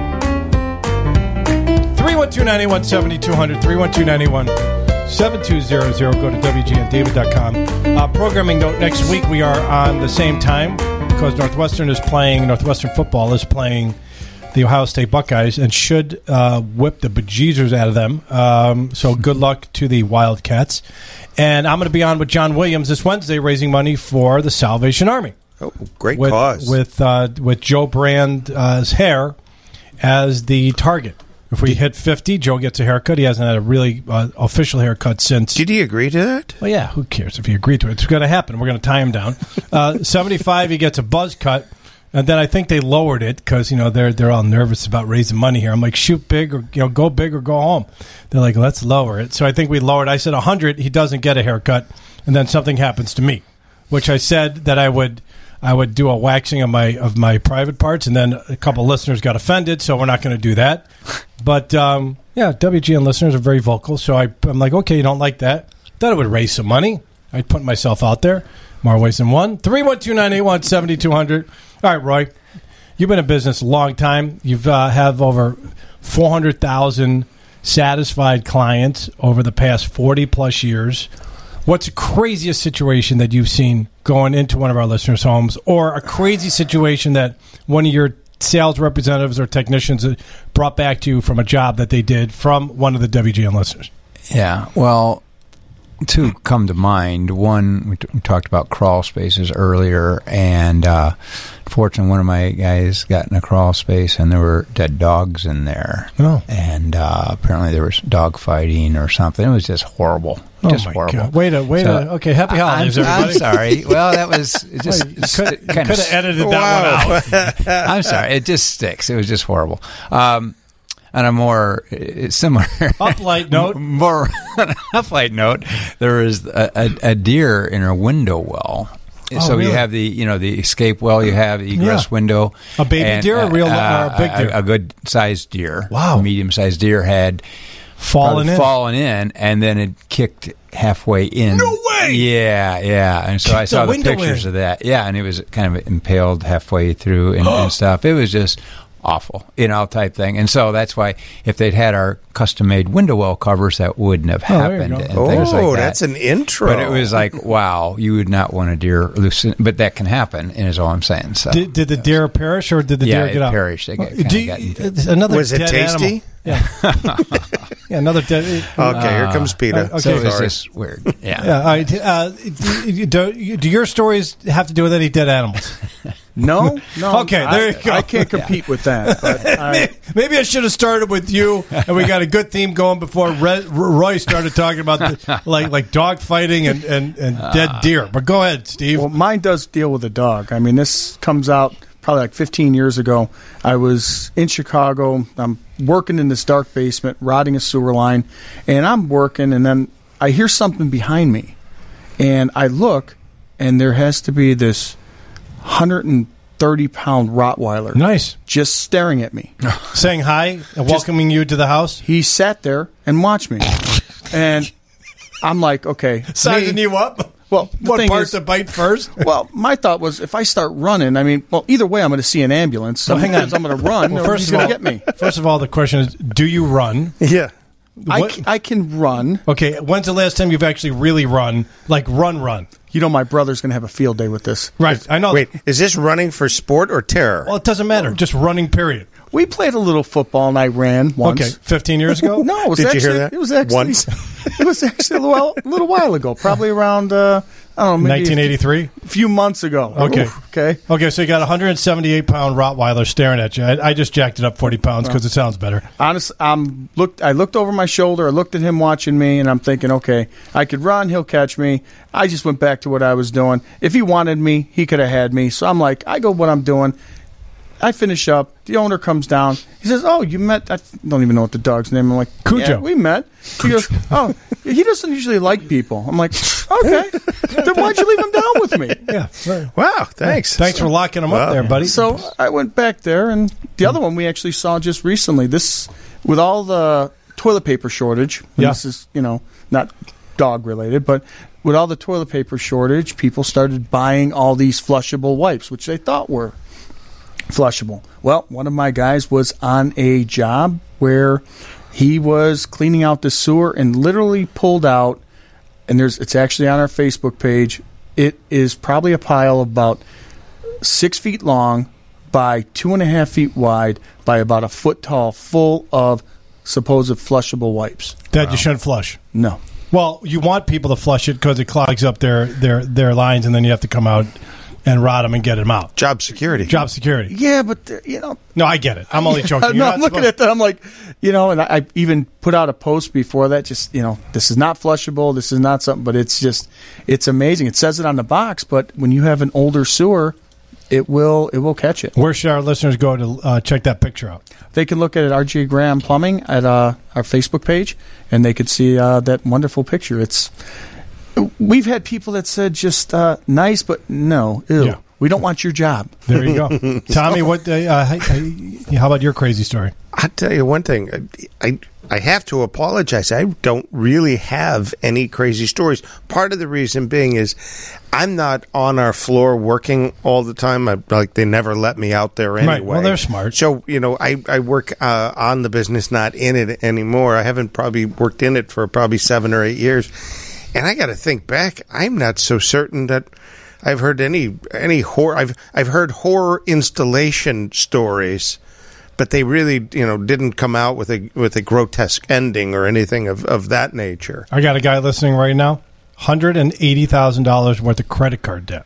three one two nine eight one seven two zero zero. three one two nine eight one seven two zero zero. Go to W G N David dot com. Uh, programming note, next week we are on the same time because Northwestern is playing, Northwestern football is playing the Ohio State Buckeyes and should uh, whip the bejesus out of them. Um, so good luck to the Wildcats. And I'm going to be on with John Williams this Wednesday raising money for the Salvation Army. Oh, great with, cause. With, uh, with Joe Brand's hair as the target. If we hit fifty, Joe gets a haircut. He hasn't had a really uh, official haircut since. Did he agree to that? Well, yeah, who cares if he agreed to it? It's going to happen. We're going to tie him down. Uh, seventy-five, he gets a buzz cut. And then I think they lowered it because, you know, they're they're all nervous about raising money here. I'm like, shoot big or, you know, go big or go home. They're like, let's lower it. So I think we lowered. I said one hundred, he doesn't get a haircut. and then something happens to me, which I said that I would I would do a waxing of my of my private parts, and then a couple listeners got offended, so we're not going to do that. But um, yeah, W G N listeners are very vocal, so I, I'm like, okay, you don't like that? Thought it would raise some money. I'd put myself out there. More ways than one. three one two, nine eight one, seven two zero zero. All right, Roy, you've been in business a long time. You've uh, have over four hundred thousand satisfied clients over the past forty plus years. What's the craziest situation that you've seen going into one of our listeners' homes, or a crazy situation that one of your sales representatives or technicians brought back to you from a job that they did from one of the W G N listeners? Yeah, well, two come to mind. One, we, t- we talked about crawl spaces earlier, and uh, fortunately, one of my guys got in a crawl space, and there were dead dogs in there. Oh. And uh, apparently there was dog fighting or something. It was just horrible. Oh Just my horrible. God. Wait a wait So, a okay. Happy holidays, I'm, everybody. I'm sorry. Well, that was it just Well, you could kind of have edited that one out. I'm sorry. It just sticks. It was just horrible. Um, on a more uh, similar uplight note, more on an uplight note, there was a, a, a deer in a window well. Oh, so really? you have the you know the escape well, you have the egress Yeah. window. A baby and, deer or a real- uh, or a big deer? A, a good sized deer. Wow. A medium sized deer had Fallen in? fallen in, and then it kicked halfway in. No way! Yeah, yeah. And so Kicked I saw the the, window pictures in. of that. Yeah, and it was kind of impaled halfway through and, and stuff. It was just awful, you know, type thing. And so that's why if they'd had our custom-made window well covers, that wouldn't have Oh, there you happened. go. And things like Oh, that. that's an intro. But it was like, wow, you would not want a deer loose, in- but that can happen, and is all I'm saying. So Did, did the deer perish, or did the Yeah, deer get it out? perished. They got- Oh, kinda do you- got into- it's another Was it dead tasty? animal. Yeah. yeah, another dead. Okay, here comes PETA. Uh, So okay. it was Sorry. just weird. Yeah. Yeah. All right. Uh, do, do, do your stories have to do with any dead animals? No, no. Okay, I, there you go. I can't compete with that. But I, Maybe I should have started with you, and we got a good theme going before Re- Roy started talking about the, like like dog fighting and, and, and dead deer. But go ahead, Steve. well, mine does deal with a dog. I mean, this comes out probably like fifteen years ago. I was in Chicago. I'm working in this dark basement, rotting a sewer line, and I'm working, and then I hear something behind me, and I look, and there has to be this one hundred thirty pound Rottweiler. Nice. Just staring at me. Saying hi and welcoming you to the house. He sat there and watched me. And I'm like, okay. Sizing me- you up? Well, the What thing part is- to bite first? Well, my thought was if I start running, I mean, well, either way, I'm going to see an ambulance. So Well, hang on. I'm going to run, Well, or first he's of going all, to get me. First of all, the question is, do you run? Yeah. I, What- c- I can run. Okay, when's the last time you've actually really run? Like run, run? You know, my brother's going to have a field day with this. Right, I know. Wait, is this running for sport or terror? Well, it doesn't matter. Just running, period. We played a little football, and I ran once. Okay, fifteen years ago? No, it was Did you actually, hear that? It was actually Once? It was actually a little, while, a little while ago, probably around uh, I don't know, maybe nineteen eighty-three? a few months ago. Okay. Oof, okay. Okay, so you got a one hundred seventy-eight pound Rottweiler staring at you. I, I just jacked it up forty pounds because it sounds better. Honest, um, looked. I looked over my shoulder. I looked at him watching me, and I'm thinking, okay, I could run. He'll catch me. I just went back to what I was doing. If he wanted me, he could have had me. So I'm like, I go what I'm doing. I finish up. The owner comes down. He says, "Oh, you met?" I don't even know what the dog's name. I'm like, Cujo. "Yeah, we met." He goes, "Oh, he doesn't usually like people." I'm like, "Okay, then why'd you leave him down with me?" Yeah. Wow, thanks. Thanks for locking them up Wow. there, buddy. So I went back there, and the other one we actually saw just recently. This, with all the toilet paper shortage, and Yeah. this is, you know, not dog related, but with all the toilet paper shortage, people started buying all these flushable wipes, which they thought were flushable. Well, one of my guys was on a job where he was cleaning out the sewer and literally pulled out, and there's it's actually on our Facebook page. It is probably a pile of about six feet long by two and a half feet wide by about a foot tall, full of supposed flushable wipes. That you shouldn't flush. No. Well, you want people to flush it because it clogs up their, their, their lines, and then you have to come out and rot them and get them out. Job security. Job security. Yeah, but, uh, you know. No, I get it. I'm only joking. You're no, not I'm looking supposed- at that. I'm like, you know, and I, I even put out a post before that. Just, you know, this is not flushable. This is not something, but it's just, it's amazing. It says it on the box, but when you have an older sewer, it will it will catch it. Where should our listeners go to uh, check that picture out? They can look at it, R J Graham Plumbing, at uh, our Facebook page, and they could see uh, that wonderful picture. It's We've had people that said just uh, nice, but no, ew. Yeah. We don't want your job. There you go. Tommy, what? Uh, uh, how about your crazy story? I'll tell you one thing. I I have to apologize. I don't really have any crazy stories. Part of the reason being is I'm not on our floor working all the time. I, like they never let me out there anyway. Right. Well, they're smart. So, you know, I, I work uh, on the business, not in it anymore. I haven't probably worked in it for probably seven or eight years. And I got to think back. I'm not so certain that I've heard any any horror. I've I've heard horror installation stories, but they really, you know, didn't come out with a with a grotesque ending or anything of, of that nature. I got a guy listening right now, one hundred eighty thousand dollars worth of credit card debt.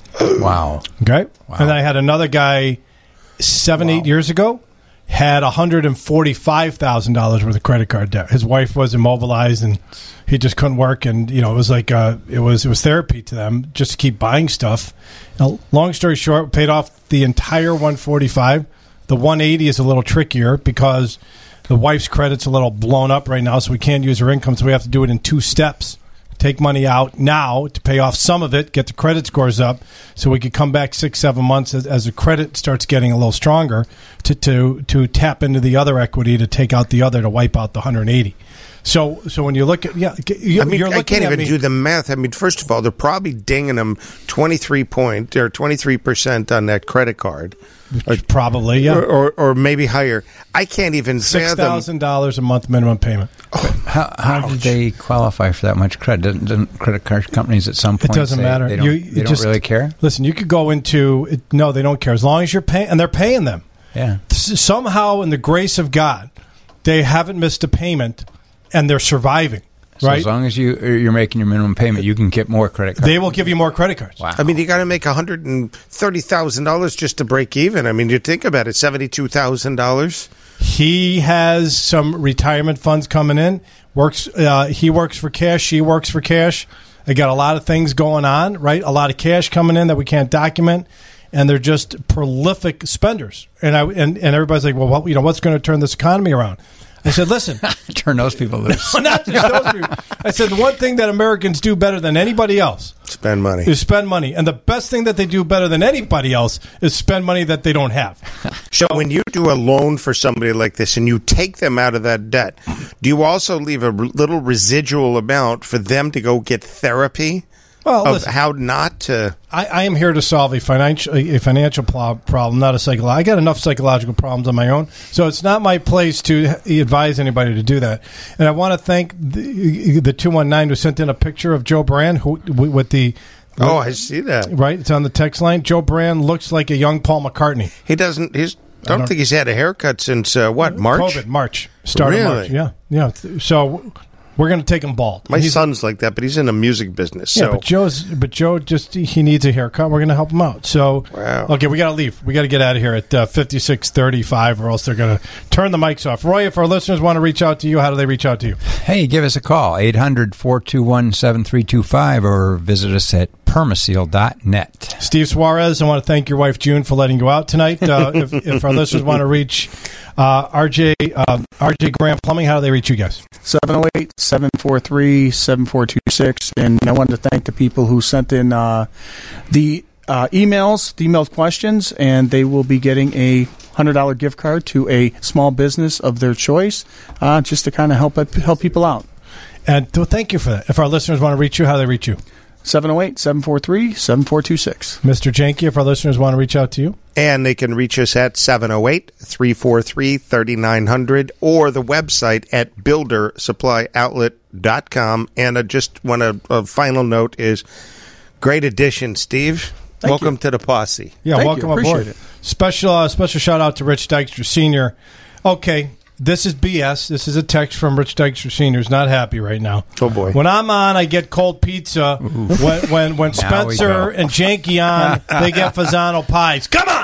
Wow. Okay. Wow. And I had another guy seven, wow. eight years ago had one hundred forty-five thousand dollars worth of credit card debt. His wife was immobilized and he just couldn't work, and you know it was like uh, it was it was therapy to them just to keep buying stuff. Now, long story short, paid off the entire one forty-five. The one eighty is a little trickier because the wife's credit's a little blown up right now, so we can't use her income, so we have to do it in two steps. Take money out now to pay off some of it, get the credit scores up, so we could come back six, seven months as, as the credit starts getting a little stronger to, to to tap into the other equity to take out the other to wipe out the one hundred eighty. So, so when you look at yeah, you, I mean, you're looking I can't at even me, do the math. I mean, first of all, they're probably dinging them twenty three point or twenty three percent on that credit card, probably, yeah, or, or or maybe higher. I can't even six thousand dollars a month minimum payment. Oh, how how did they qualify for that much credit? Doesn't, doesn't credit card companies at some point? It doesn't say matter. They don't, you, they don't just, really care. Listen, you could go into it, no, they don't care as long as you're paying, and they're paying them. Yeah. Somehow, in the grace of God, they haven't missed a payment. And they're surviving, so right? As long as you you're making your minimum payment, you can get more credit cards. They will give you more credit cards. Wow. I mean, you got to make one hundred and thirty thousand dollars just to break even. I mean, you think about it, seventy two thousand dollars. He has some retirement funds coming in. Works. Uh, he works for cash. She works for cash. They got a lot of things going on, right? A lot of cash coming in that we can't document, and they're just prolific spenders. And I and, and everybody's like, well, what, you know, what's going to turn this economy around? I said, listen. Turn those people loose. No, not just those people. I said, the one thing that Americans do better than anybody else spend money. Is spend money. And the best thing that they do better than anybody else is spend money that they don't have. So when you do a loan for somebody like this and you take them out of that debt, do you also leave a r- little residual amount for them to go get therapy? Well, of listen, how not to. I, I am here to solve a financial a financial pl- problem, not a psychological. I got enough psychological problems on my own, so it's not my place to advise anybody to do that. And I want to thank the, the two one nine who sent in a picture of Joe Brand who, with the. Oh, I see that. Right, it's on the text line. Joe Brand looks like a young Paul McCartney. He doesn't. He's. Don't, I don't think he's had a haircut since uh, what March? COVID, March. Start really? of March. Yeah, yeah. So. We're going to take him bald. My He's, son's like that, but he's in the music business. Yeah, so. but Joe's, but Joe just he needs a haircut. We're going to help him out. So, wow. Okay, we got to leave. We got to get out of here at uh, fifty-six thirty-five, or else they're going to turn the mics off. Roy, if our listeners want to reach out to you, how do they reach out to you? Hey, give us a call eight hundred, four two one, seven three two five, or visit us at permaseal dot net. Steve Suarez, I want to thank your wife June for letting you out tonight. Uh, if, if our listeners want to reach uh, R J uh, R J Graham Plumbing, how do they reach you guys? seven oh eight, seven four three, seven four two six. And I wanted to thank the people who sent in uh, the uh, emails, the emailed questions, and they will be getting a one hundred dollars gift card to a small business of their choice, uh, just to kind of help help people out. And well, thank you for that. If our listeners want to reach you, how do they reach you? seven oh eight, seven four three, seven four two six. Mister Janke, if our listeners want to reach out to you? And they can reach us at seven oh eight, three four three, three nine zero zero or the website at builder supply outlet dot com. And I just want a, a final note is great addition, Steve. Thank welcome you. to the posse. Yeah, Thank welcome you. Appreciate aboard. It. Special, uh, special shout out to Rich Dykstra Senior Okay. This is B S. This is a text from Rich Dykstra Senior Who's not happy right now. Oh, boy. When I'm on, I get cold pizza. When when, when Spencer and Janky on, they get Fasano pies. Come on!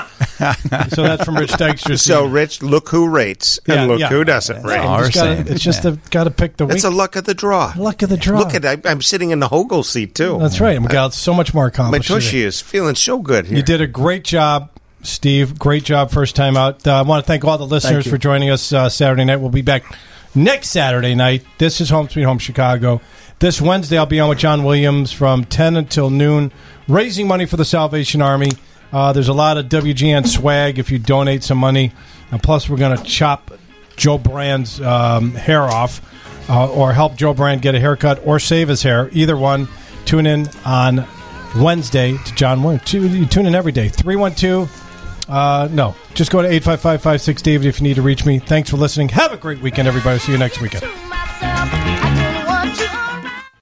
So that's from Rich Dykstra Senior So, Rich, look who rates and Yeah, look yeah. who doesn't rate. all we're Just gotta- saying. it's just Yeah. got to pick the week. It's a luck of the draw. luck of the draw. Look at I, I'm sitting in the Hogle seat, too. That's right. And we got so much more My accomplished. tushy today. is feeling so good here. You did a great job, Steve. Great job first time out. Uh, I want to thank all the listeners you. for joining us uh, Saturday night. We'll be back Next Saturday night, this is Home Sweet Home Chicago. This Wednesday, I'll be on with John Williams from ten until noon, raising money for the Salvation Army. Uh, there's a lot of W G N swag if you donate some money. And plus, we're going to chop Joe Brand's um, hair off uh, or help Joe Brand get a haircut or save his hair. Either one. Tune in on Wednesday to John Williams. You tune in every day. three one two Uh, no, just go to eight five five, five six, David if you need to reach me. Thanks for listening. Have a great weekend, everybody. See you next weekend.